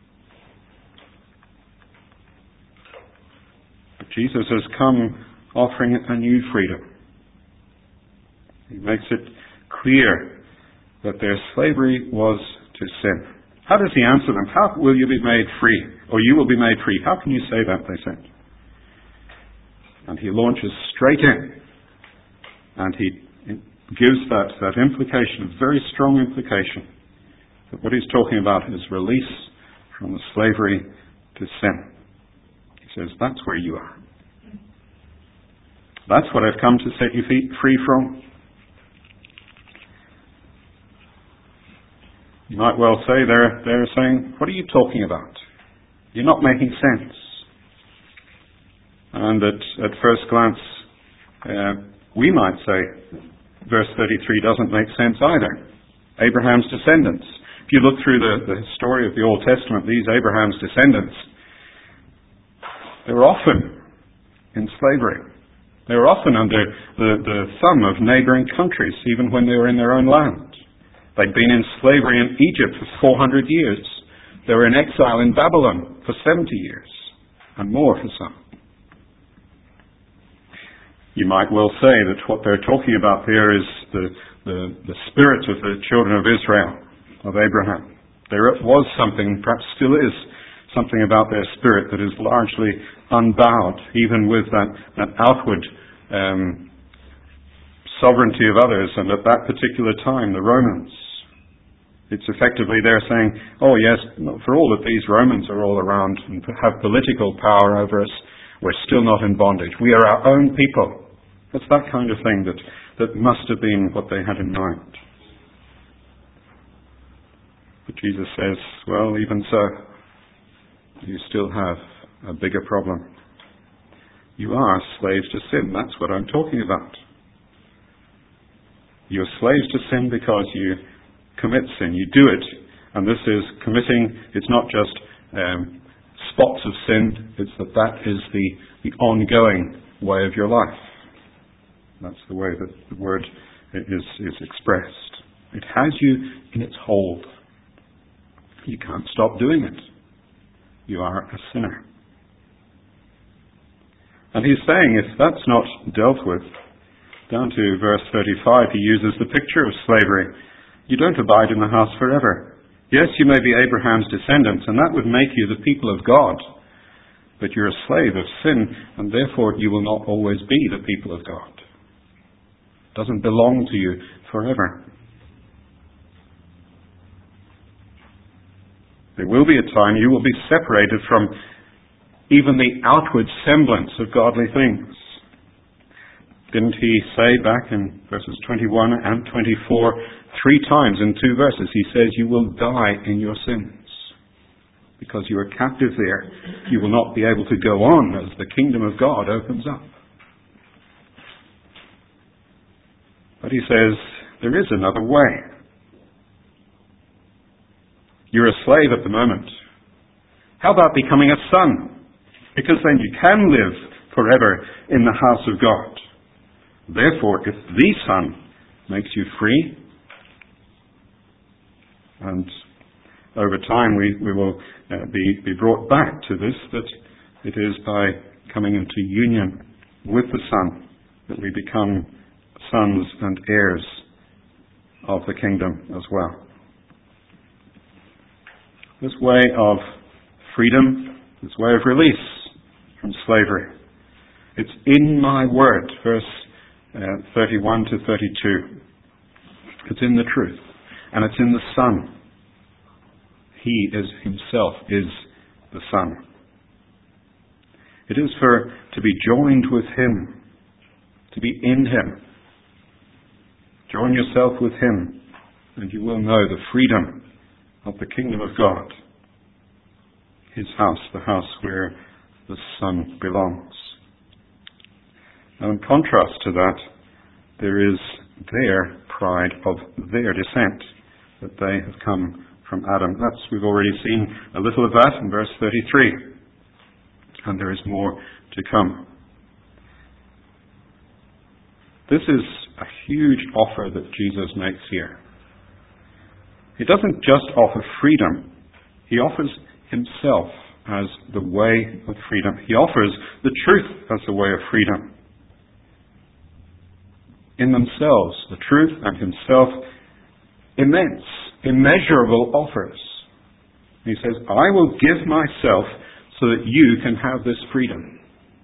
But Jesus has come offering a new freedom. He makes it clear that their slavery was to sin. How does he answer them? How will you be made free? Or you will be made free. How can you say that, they said. And he launches straight in. And he gives that implication, a very strong implication, that what he's talking about is release from the slavery to sin. He says, that's where you are. That's what I've come to set you free from. You might well say they're saying, what are you talking about? You're not making sense. And at first glance, we might say, verse 33 doesn't make sense either. Abraham's descendants. If you look through the story of the Old Testament, these Abraham's descendants, they were often in slavery. They were often under the thumb of neighboring countries, even when they were in their own land. They'd been in slavery in Egypt for 400 years. They were in exile in Babylon for 70 years, and more for some. You might well say that what they're talking about there is the spirit of the children of Israel, of Abraham. There was something, perhaps still is, something about their spirit that is largely unbowed, even with that outward sovereignty of others, and at that particular time, the Romans. It's effectively they're saying, oh yes, for all that these Romans are all around and have political power over us, we're still not in bondage. We are our own people. It's that kind of thing that must have been what they had in mind. But Jesus says, well, even so, you still have a bigger problem. You are slaves to sin. That's what I'm talking about. You're slaves to sin because you commit sin. You do it. And this is committing, it's not just spots of sin, it's that is the ongoing way of your life. That's the way that the word is expressed. It has you in its hold. You can't stop doing it. You are a sinner. And he's saying if that's not dealt with, down to verse 35, he uses the picture of slavery. You don't abide in the house forever. Yes, you may be Abraham's descendants, and that would make you the people of God. But you're a slave of sin, and therefore you will not always be the people of God. It doesn't belong to you forever. There will be a time you will be separated from even the outward semblance of godly things. Didn't he say back in verses 21 and 24, 3 times in 2 verses, he says, you will die in your sins. Because you are captive there, you will not be able to go on as the kingdom of God opens up. But he says, there is another way. You're a slave at the moment. How about becoming a son? Because then you can live forever in the house of God. Therefore, if the Son makes you free, and over time we will be brought back to this, that it is by coming into union with the Son that we become sons and heirs of the kingdom as well. This way of freedom, this way of release from slavery, it's in my word, verse 31 to 32. It's in the truth, and it's in the Son. He is himself is the Son. It is to be joined with him, to be in him. Join yourself with him, and you will know the freedom of the kingdom of God. His house, the house where the Son belongs. Now, in contrast to that, there is their pride of their descent, that they have come from Adam. We've already seen a little of that in verse 33. And there is more to come. This is a huge offer that Jesus makes here. He doesn't just offer freedom. He offers himself as the way of freedom. He offers the truth as the way of freedom. In themselves, the truth and himself, immense, immeasurable offers. He says, I will give myself so that you can have this freedom.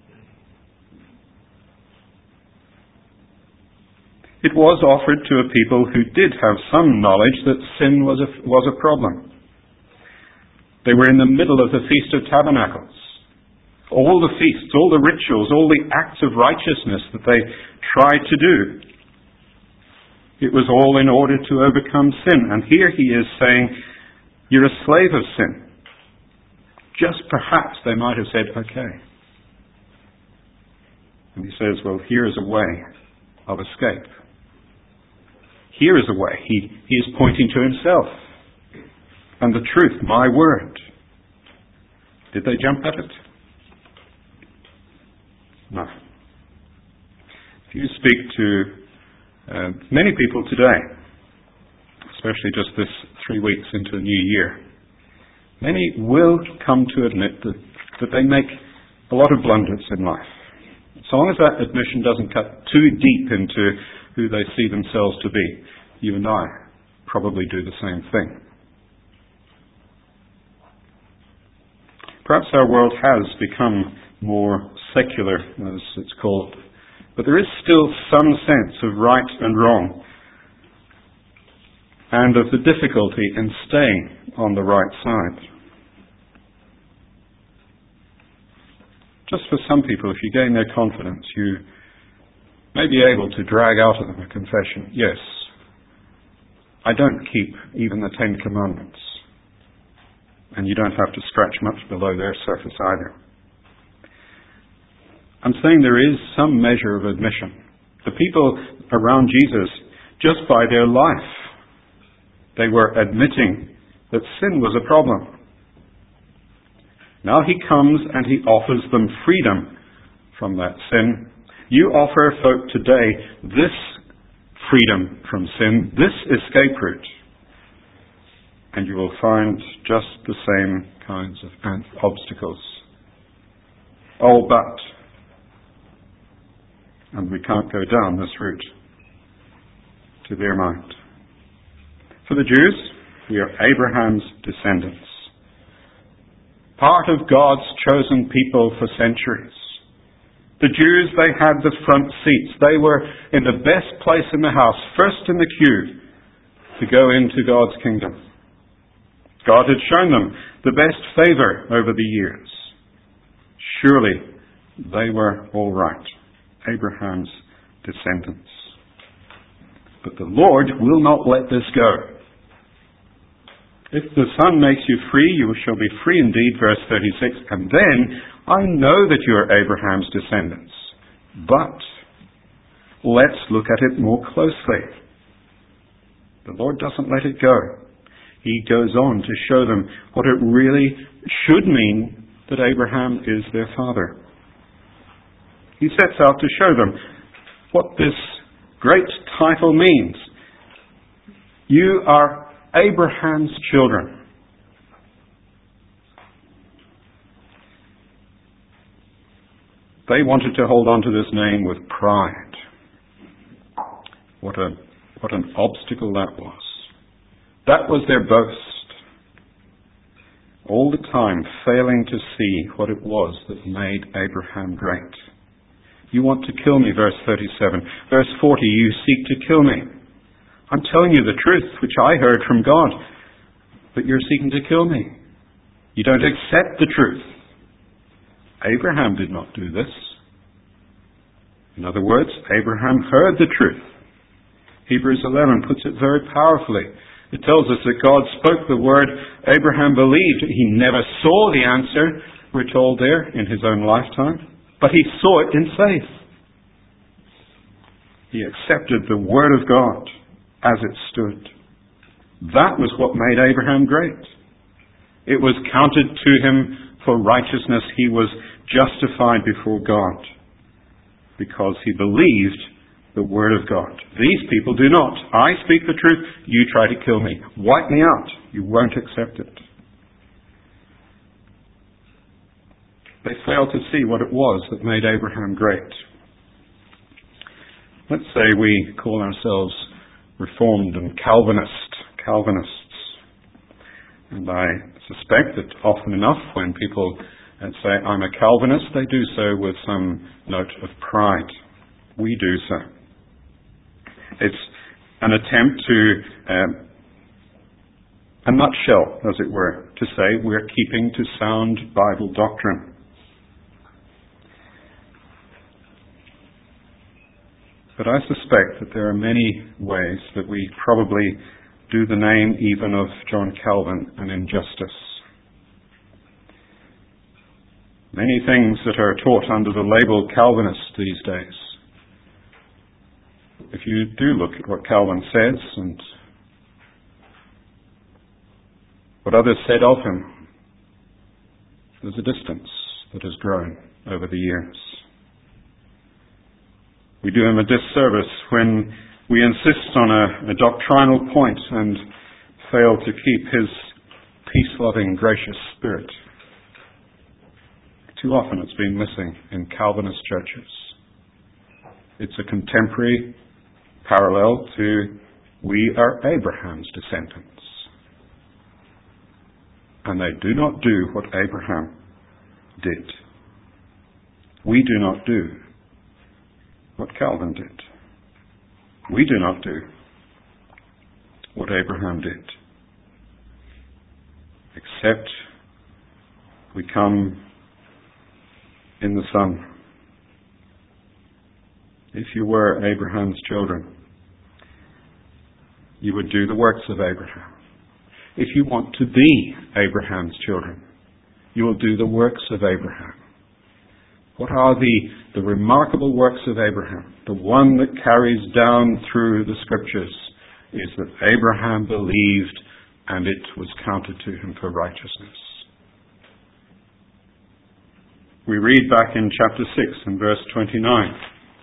It was offered to a people who did have some knowledge that sin was a problem. They were in the middle of the Feast of Tabernacles. All the feasts, all the rituals, all the acts of righteousness that they tried to do. It was all in order to overcome sin. And here he is saying, you're a slave of sin. Just perhaps they might have said, okay. And he says, well, here is a way of escape. Here is a way. He is pointing to himself. And the truth, my word. Did they jump at it? No. If you speak to many people today, especially just this 3 weeks into the new year, many will come to admit that they make a lot of blunders in life. So long as that admission doesn't cut too deep into who they see themselves to be, you and I probably do the same thing. Perhaps our world has become more secular, as it's called, but there is still some sense of right and wrong and of the difficulty in staying on the right side. Just for some people, if you gain their confidence, you may be able to drag out of them a confession. Yes, I don't keep even the 10 Commandments. And you don't have to scratch much below their surface either. I'm saying there is some measure of admission. The people around Jesus, just by their life, they were admitting that sin was a problem. Now he comes and he offers them freedom from that sin. You offer folk today this freedom from sin, this escape route, and you will find just the same kinds of obstacles. Oh, but, and we can't go down this route to their mind. For the Jews, We are Abraham's descendants. Part of God's chosen people for centuries. The Jews, they had the front seats. They were in the best place in the house, first in the queue to go into God's kingdom. God had shown them the best favor over the years. Surely they were all right, Abraham's descendants. But the Lord will not let this go. If the Son makes you free, you shall be free indeed, verse 36. And then, I know that you are Abraham's descendants. But let's look at it more closely. The Lord doesn't let it go. He goes on to show them what it really should mean that Abraham is their father. He sets out to show them what this great title means. You are Abraham's children. They wanted to hold on to this name with pride. What an obstacle that was. That was their boast. All the time failing to see what it was that made Abraham great. You want to kill me, verse 37. Verse 40, you seek to kill me. I'm telling you the truth, which I heard from God, but you're seeking to kill me. You don't accept the truth. Abraham did not do this. In other words, Abraham heard the truth. Hebrews 11 puts it very powerfully. It tells us that God spoke the word, Abraham believed. He never saw the answer, we're told there, in his own lifetime, but he saw it in faith. He accepted the word of God as it stood. That was what made Abraham great. It was counted to him for righteousness. He was justified before God because he believed the word of God. These people do not. I speak the truth, you try to kill me. Wipe me out. You won't accept it. They failed to see what it was that made Abraham great. Let's say we call ourselves Reformed and Calvinists. And I suspect that often enough when people say, I'm a Calvinist, they do so with some note of pride. We do so. It's an attempt to, a nutshell, as it were, to say we're keeping to sound Bible doctrine. But I suspect that there are many ways that we probably do the name even of John Calvin an injustice. Many things that are taught under the label Calvinist these days. If you do look at what Calvin says and what others said of him, there's a distance that has grown over the years. We do him a disservice when we insist on a doctrinal point and fail to keep his peace-loving, gracious spirit. Too often it's been missing in Calvinist churches. It's a contemporary parallel to we are Abraham's descendants. And they do not do what Abraham did. We do not do what Calvin did. We do not do what Abraham did. Except we come in the Son. If you were Abraham's children, you would do the works of Abraham. If you want to be Abraham's children, you will do the works of Abraham. What are the remarkable works of Abraham? The one that carries down through the Scriptures is that Abraham believed and it was counted to him for righteousness. We read back in chapter 6 and verse 29.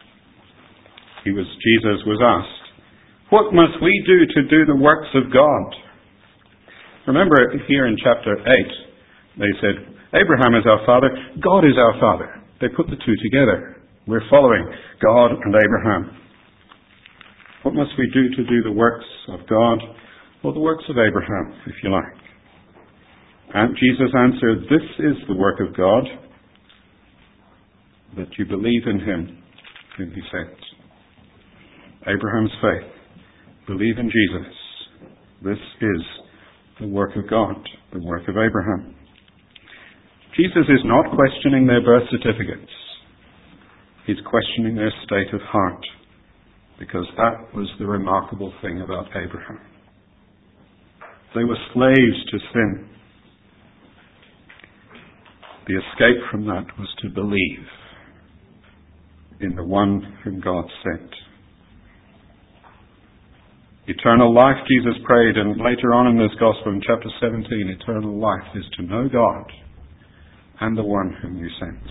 Jesus was asked, what must we do to do the works of God? Remember here in chapter 8, they said, Abraham is our father, God is our father. They put the two together. We're following God and Abraham. What must we do to do the works of God? or the works of Abraham, if you like. And Jesus answered, "This is the work of God, that you believe in him whom he sent." Abraham's faith. Believe in Jesus. This is the work of God, the work of Abraham. Jesus is not questioning their birth certificates. He's questioning their state of heart, because that was the remarkable thing about Abraham. They were slaves to sin. The escape from that was to believe in the one whom God sent. Eternal life, Jesus prayed, and later on in this Gospel, in chapter 17, eternal life is to know God and the one whom you sent.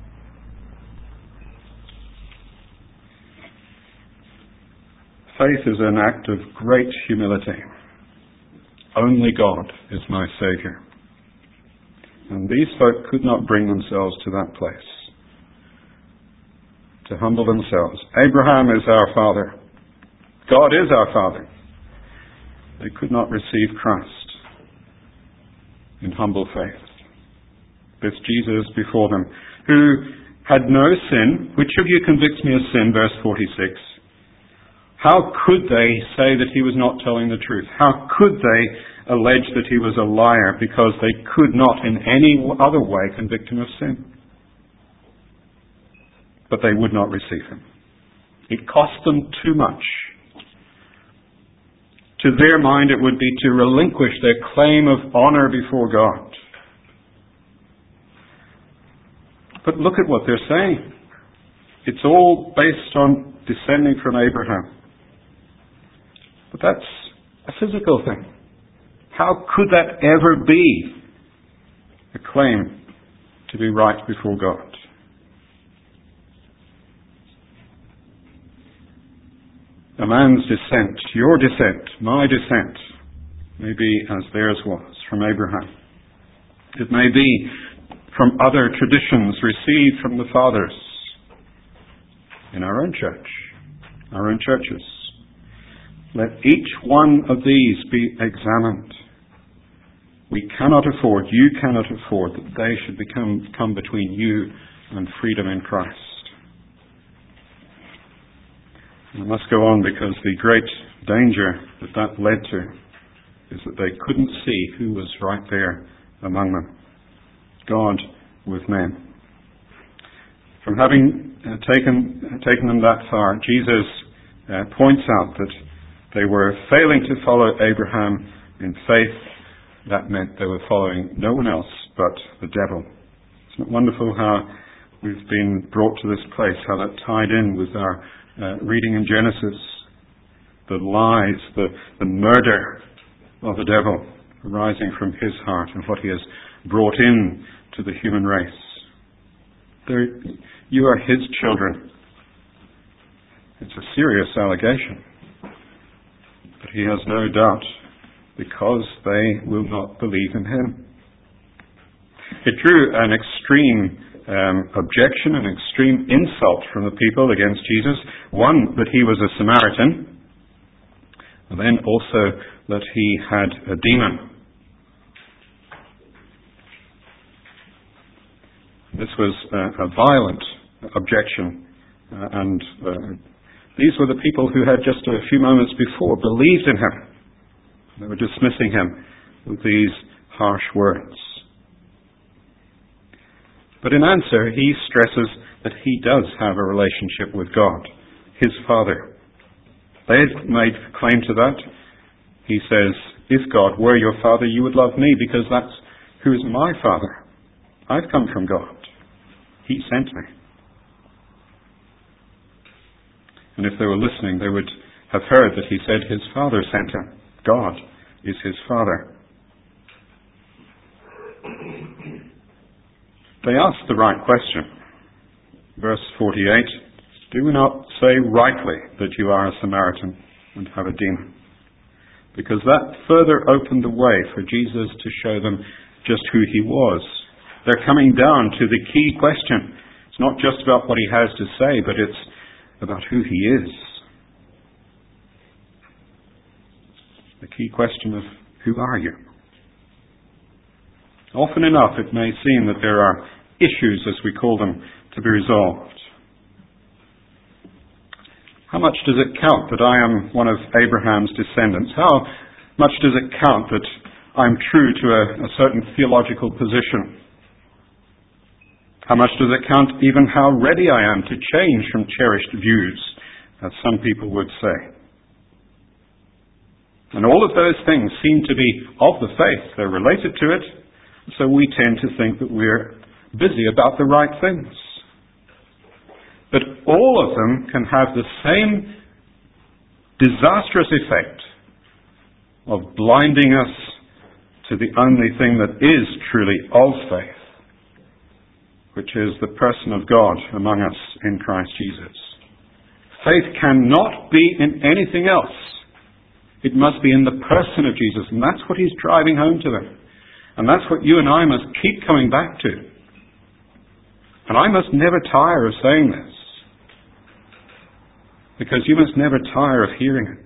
Faith is an act of great humility. Only God is my Saviour. And these folk could not bring themselves to that place, to humble themselves. Abraham is our father. God is our Father. They could not receive Christ in humble faith. This Jesus before them, who had no sin. Which of you convicts me of sin? Verse 46. How could they say that he was not telling the truth? How could they allege that he was a liar, because they could not in any other way convict him of sin? But they would not receive him. It cost them too much. To their mind, it would be to relinquish their claim of honor before God. But look at what they're saying. It's all based on descending from Abraham. But that's a physical thing. How could that ever be a claim to be right before God? A man's descent, your descent, my descent, may be as theirs was, from Abraham. It may be from other traditions received from the fathers in our own church, our own churches. Let each one of these be examined. We cannot afford, you cannot afford, that they should come between you and freedom in Christ. I must go on, because the great danger that led to is that they couldn't see who was right there among them. God with men. From having taken them that far, Jesus points out that they were failing to follow Abraham in faith. That meant they were following no one else but the devil. Isn't it wonderful how we've been brought to this place, how that tied in with our reading in Genesis, the lies, the murder of the devil arising from his heart and what he has brought in to the human race. You are his children. It's a serious allegation. But he has no doubt, because they will not believe in him. It drew an extreme objection, an extreme insult from the people against Jesus. One, that he was a Samaritan, and then also that he had a demon. This was a violent objection, and these were the people who had just a few moments before believed in him. They were dismissing him with these harsh words. But in answer, he stresses that he does have a relationship with God, his Father. They had made claim to that. He says, if God were your Father, you would love me, because that's who is my Father. I've come from God. He sent me. And if they were listening, they would have heard that he said his Father sent him. God is his Father. They asked the right question. Verse 48, do we not say rightly that you are a Samaritan and have a demon? Because that further opened the way for Jesus to show them just who he was. They're coming down to the key question. It's not just about what he has to say, but it's about who he is. The key question of who are you? Often enough, it may seem that there are issues, as we call them, to be resolved. How much does it count that I am one of Abraham's descendants? How much does it count that I'm true to a certain theological position? How much does it count even how ready I am to change from cherished views, as some people would say? And all of those things seem to be of the faith. They're related to it, so we tend to think that we're busy about the right things. But all of them can have the same disastrous effect of blinding us to the only thing that is truly of faith, which is the person of God among us in Christ Jesus. Faith cannot be in anything else. It must be in the person of Jesus, and that's what he's driving home to them. And that's what you and I must keep coming back to. And I must never tire of saying this, because you must never tire of hearing it.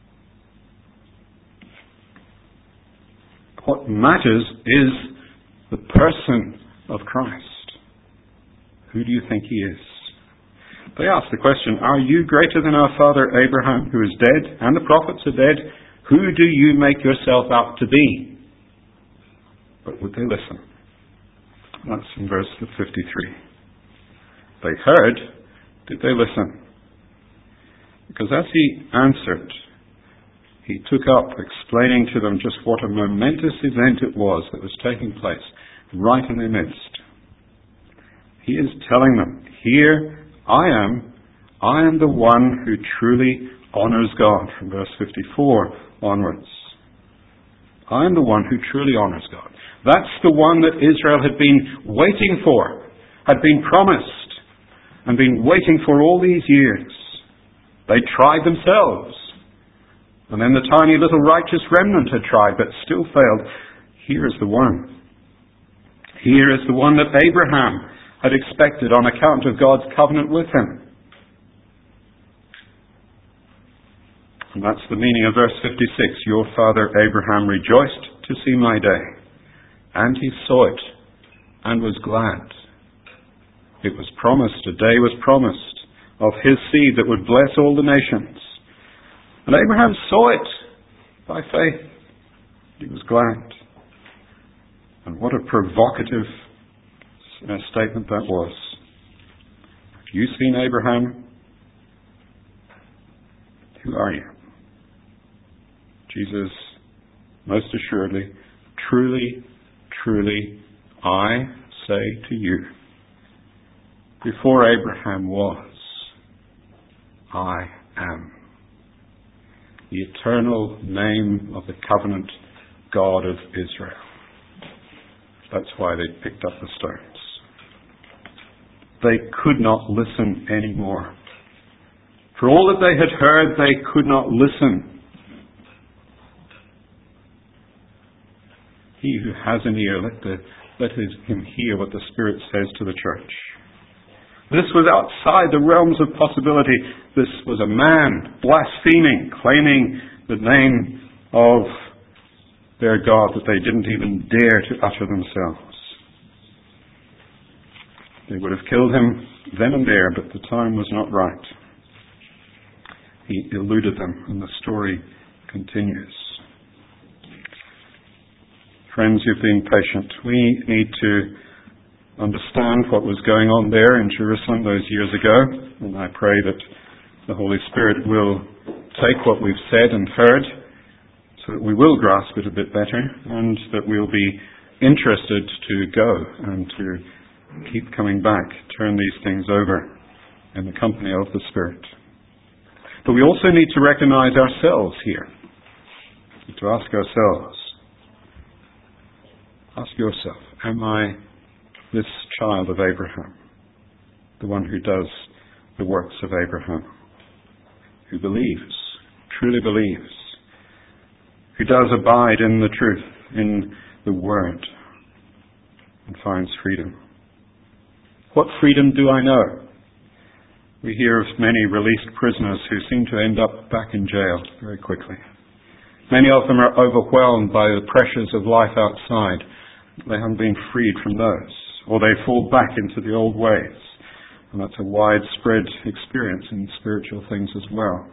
What matters is the person of Christ. Who do you think he is? They ask the question, are you greater than our father Abraham, who is dead, and the prophets are dead? Who do you make yourself out to be? But would they listen? That's in verse 53. They heard. Did they listen? Because as he answered, he took up explaining to them just what a momentous event it was that was taking place right in their midst. He is telling them, here I am the one who truly honors God, from verse 54 onwards. I am the one who truly honors God. That's the one that Israel had been waiting for, had been promised, and been waiting for all these years. They tried themselves. And then the tiny little righteous remnant had tried, but still failed. Here is the one. Here is the one that Abraham had expected on account of God's covenant with him. And that's the meaning of verse 56. Your father Abraham rejoiced to see my day, and he saw it, and was glad. It was promised, a day was promised, of his seed that would bless all the nations. And Abraham saw it by faith. He was glad. And what a provocative statement that was. Have you seen Abraham? Who are you? Jesus, most assuredly, truly, truly, I say to you, before Abraham was, I am. The eternal name of the covenant God of Israel. That's why they picked up the stones. They could not listen anymore. For all that they had heard, they could not listen. He who has an ear, let him hear what the Spirit says to the church. This was outside the realms of possibility. This was a man blaspheming, claiming the name of their God that they didn't even dare to utter themselves. They would have killed him then and there, but the time was not right. He eluded them, and the story continues. Friends, you've been patient. We need to understand what was going on there in Jerusalem those years ago, and I pray that the Holy Spirit will take what we've said and heard so that we will grasp it a bit better, and that we'll be interested to go and to keep coming back, turn these things over in the company of the Spirit. But we also need to recognize ourselves here, to ask ourselves, ask yourself, am I this child of Abraham, the one who does the works of Abraham, who believes, truly believes, who does abide in the truth, in the Word, and finds freedom? What freedom do I know? We hear of many released prisoners who seem to end up back in jail very quickly. Many of them are overwhelmed by the pressures of life outside. They haven't been freed from those, or they fall back into the old ways. And that's a widespread experience in spiritual things as well.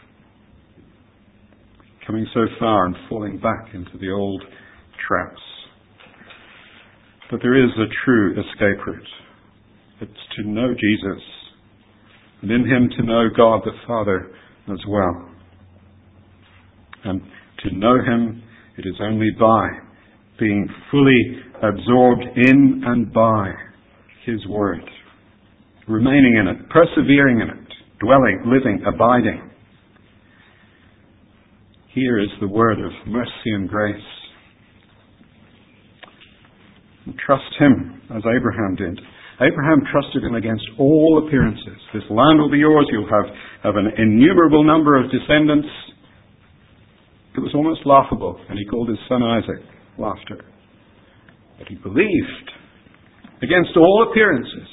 Coming so far and falling back into the old traps. But there is a true escape route. It's to know Jesus, and in Him to know God the Father as well. And to know Him, it is only by being fully absorbed in and by His Word, remaining in it, persevering in it, dwelling, living, abiding. Here is the word of mercy and grace. And trust Him as Abraham did. Abraham trusted Him against all appearances. This land will be yours. You'll have an innumerable number of descendants. It was almost laughable, and he called his son Isaac laughter. But he believed against all appearances.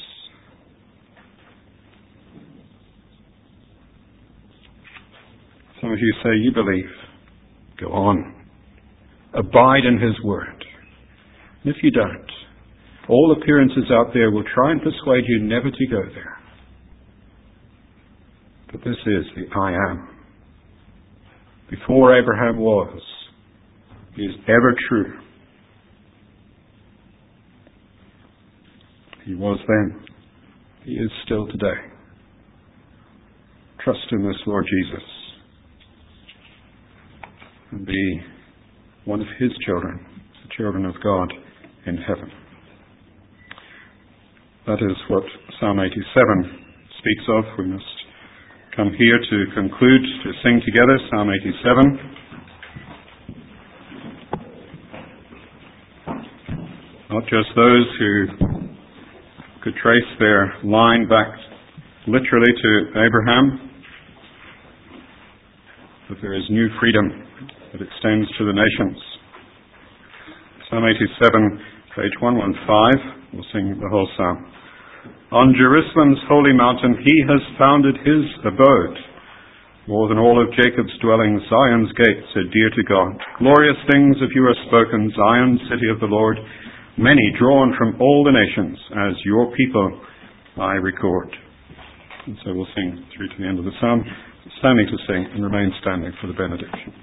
Some of you say you believe. Go on. Abide in His word. And if you don't, all appearances out there will try and persuade you never to go there. But this is the I am. Before Abraham was, He is ever true. He was then. He is still today. Trust in this Lord Jesus and be one of His children, the children of God in heaven. That is what Psalm 87 speaks of. We must come here to conclude, to sing together Psalm 87. Not just those who could trace their line back literally to Abraham, but there is new freedom that extends to the nations. Psalm 87, page 115, we'll sing the whole psalm. On Jerusalem's holy mountain He has founded His abode. More than all of Jacob's dwellings, Zion's gates are dear to God. Glorious things of you are spoken, Zion, city of the Lord. Many drawn from all the nations, as your people I record. And so we'll sing through to the end of the psalm, standing to sing and remain standing for the benediction.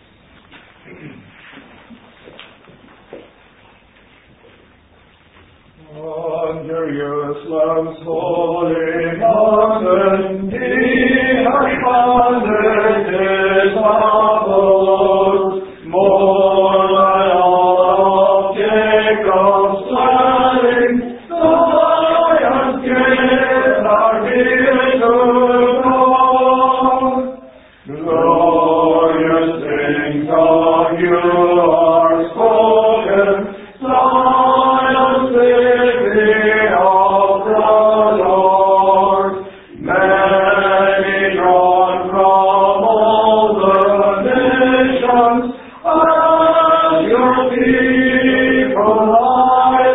On Jerusalem's holy mountain, He has founded His abode. More than all of Jacob's dwellings, Zion's gates are dear to God. Glorious things of you are spoken, Zion, city of the Lord. Many drawn from all the nations, as your people I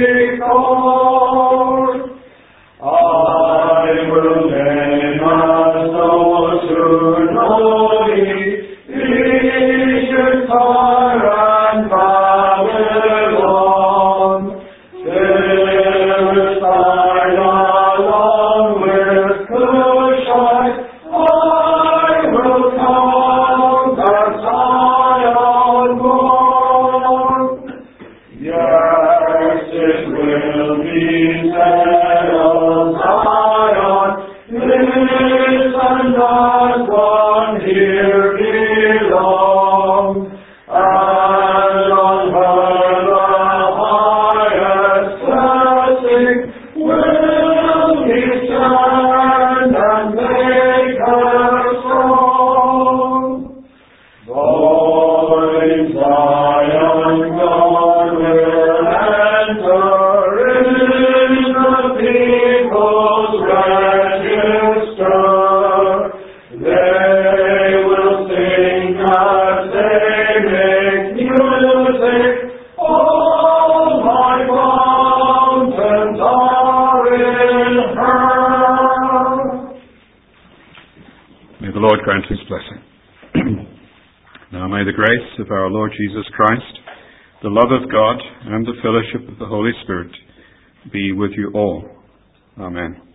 record. I will name as those who know Thee, Egypt, Tyre, and Babylon. Philistine along with Cushite, I will count as Zion born. Yes, it will be said of Zion, listen, not one here belong. And on her the highest blessing will He stand and make her strong. For in Zion God will enter in the people's register. They will sing as they make music. All my mountains are in her. May the Lord grant His blessing. Now may the grace of our Lord Jesus Christ, the love of God, and the fellowship of the Holy Spirit be with you all. Amen.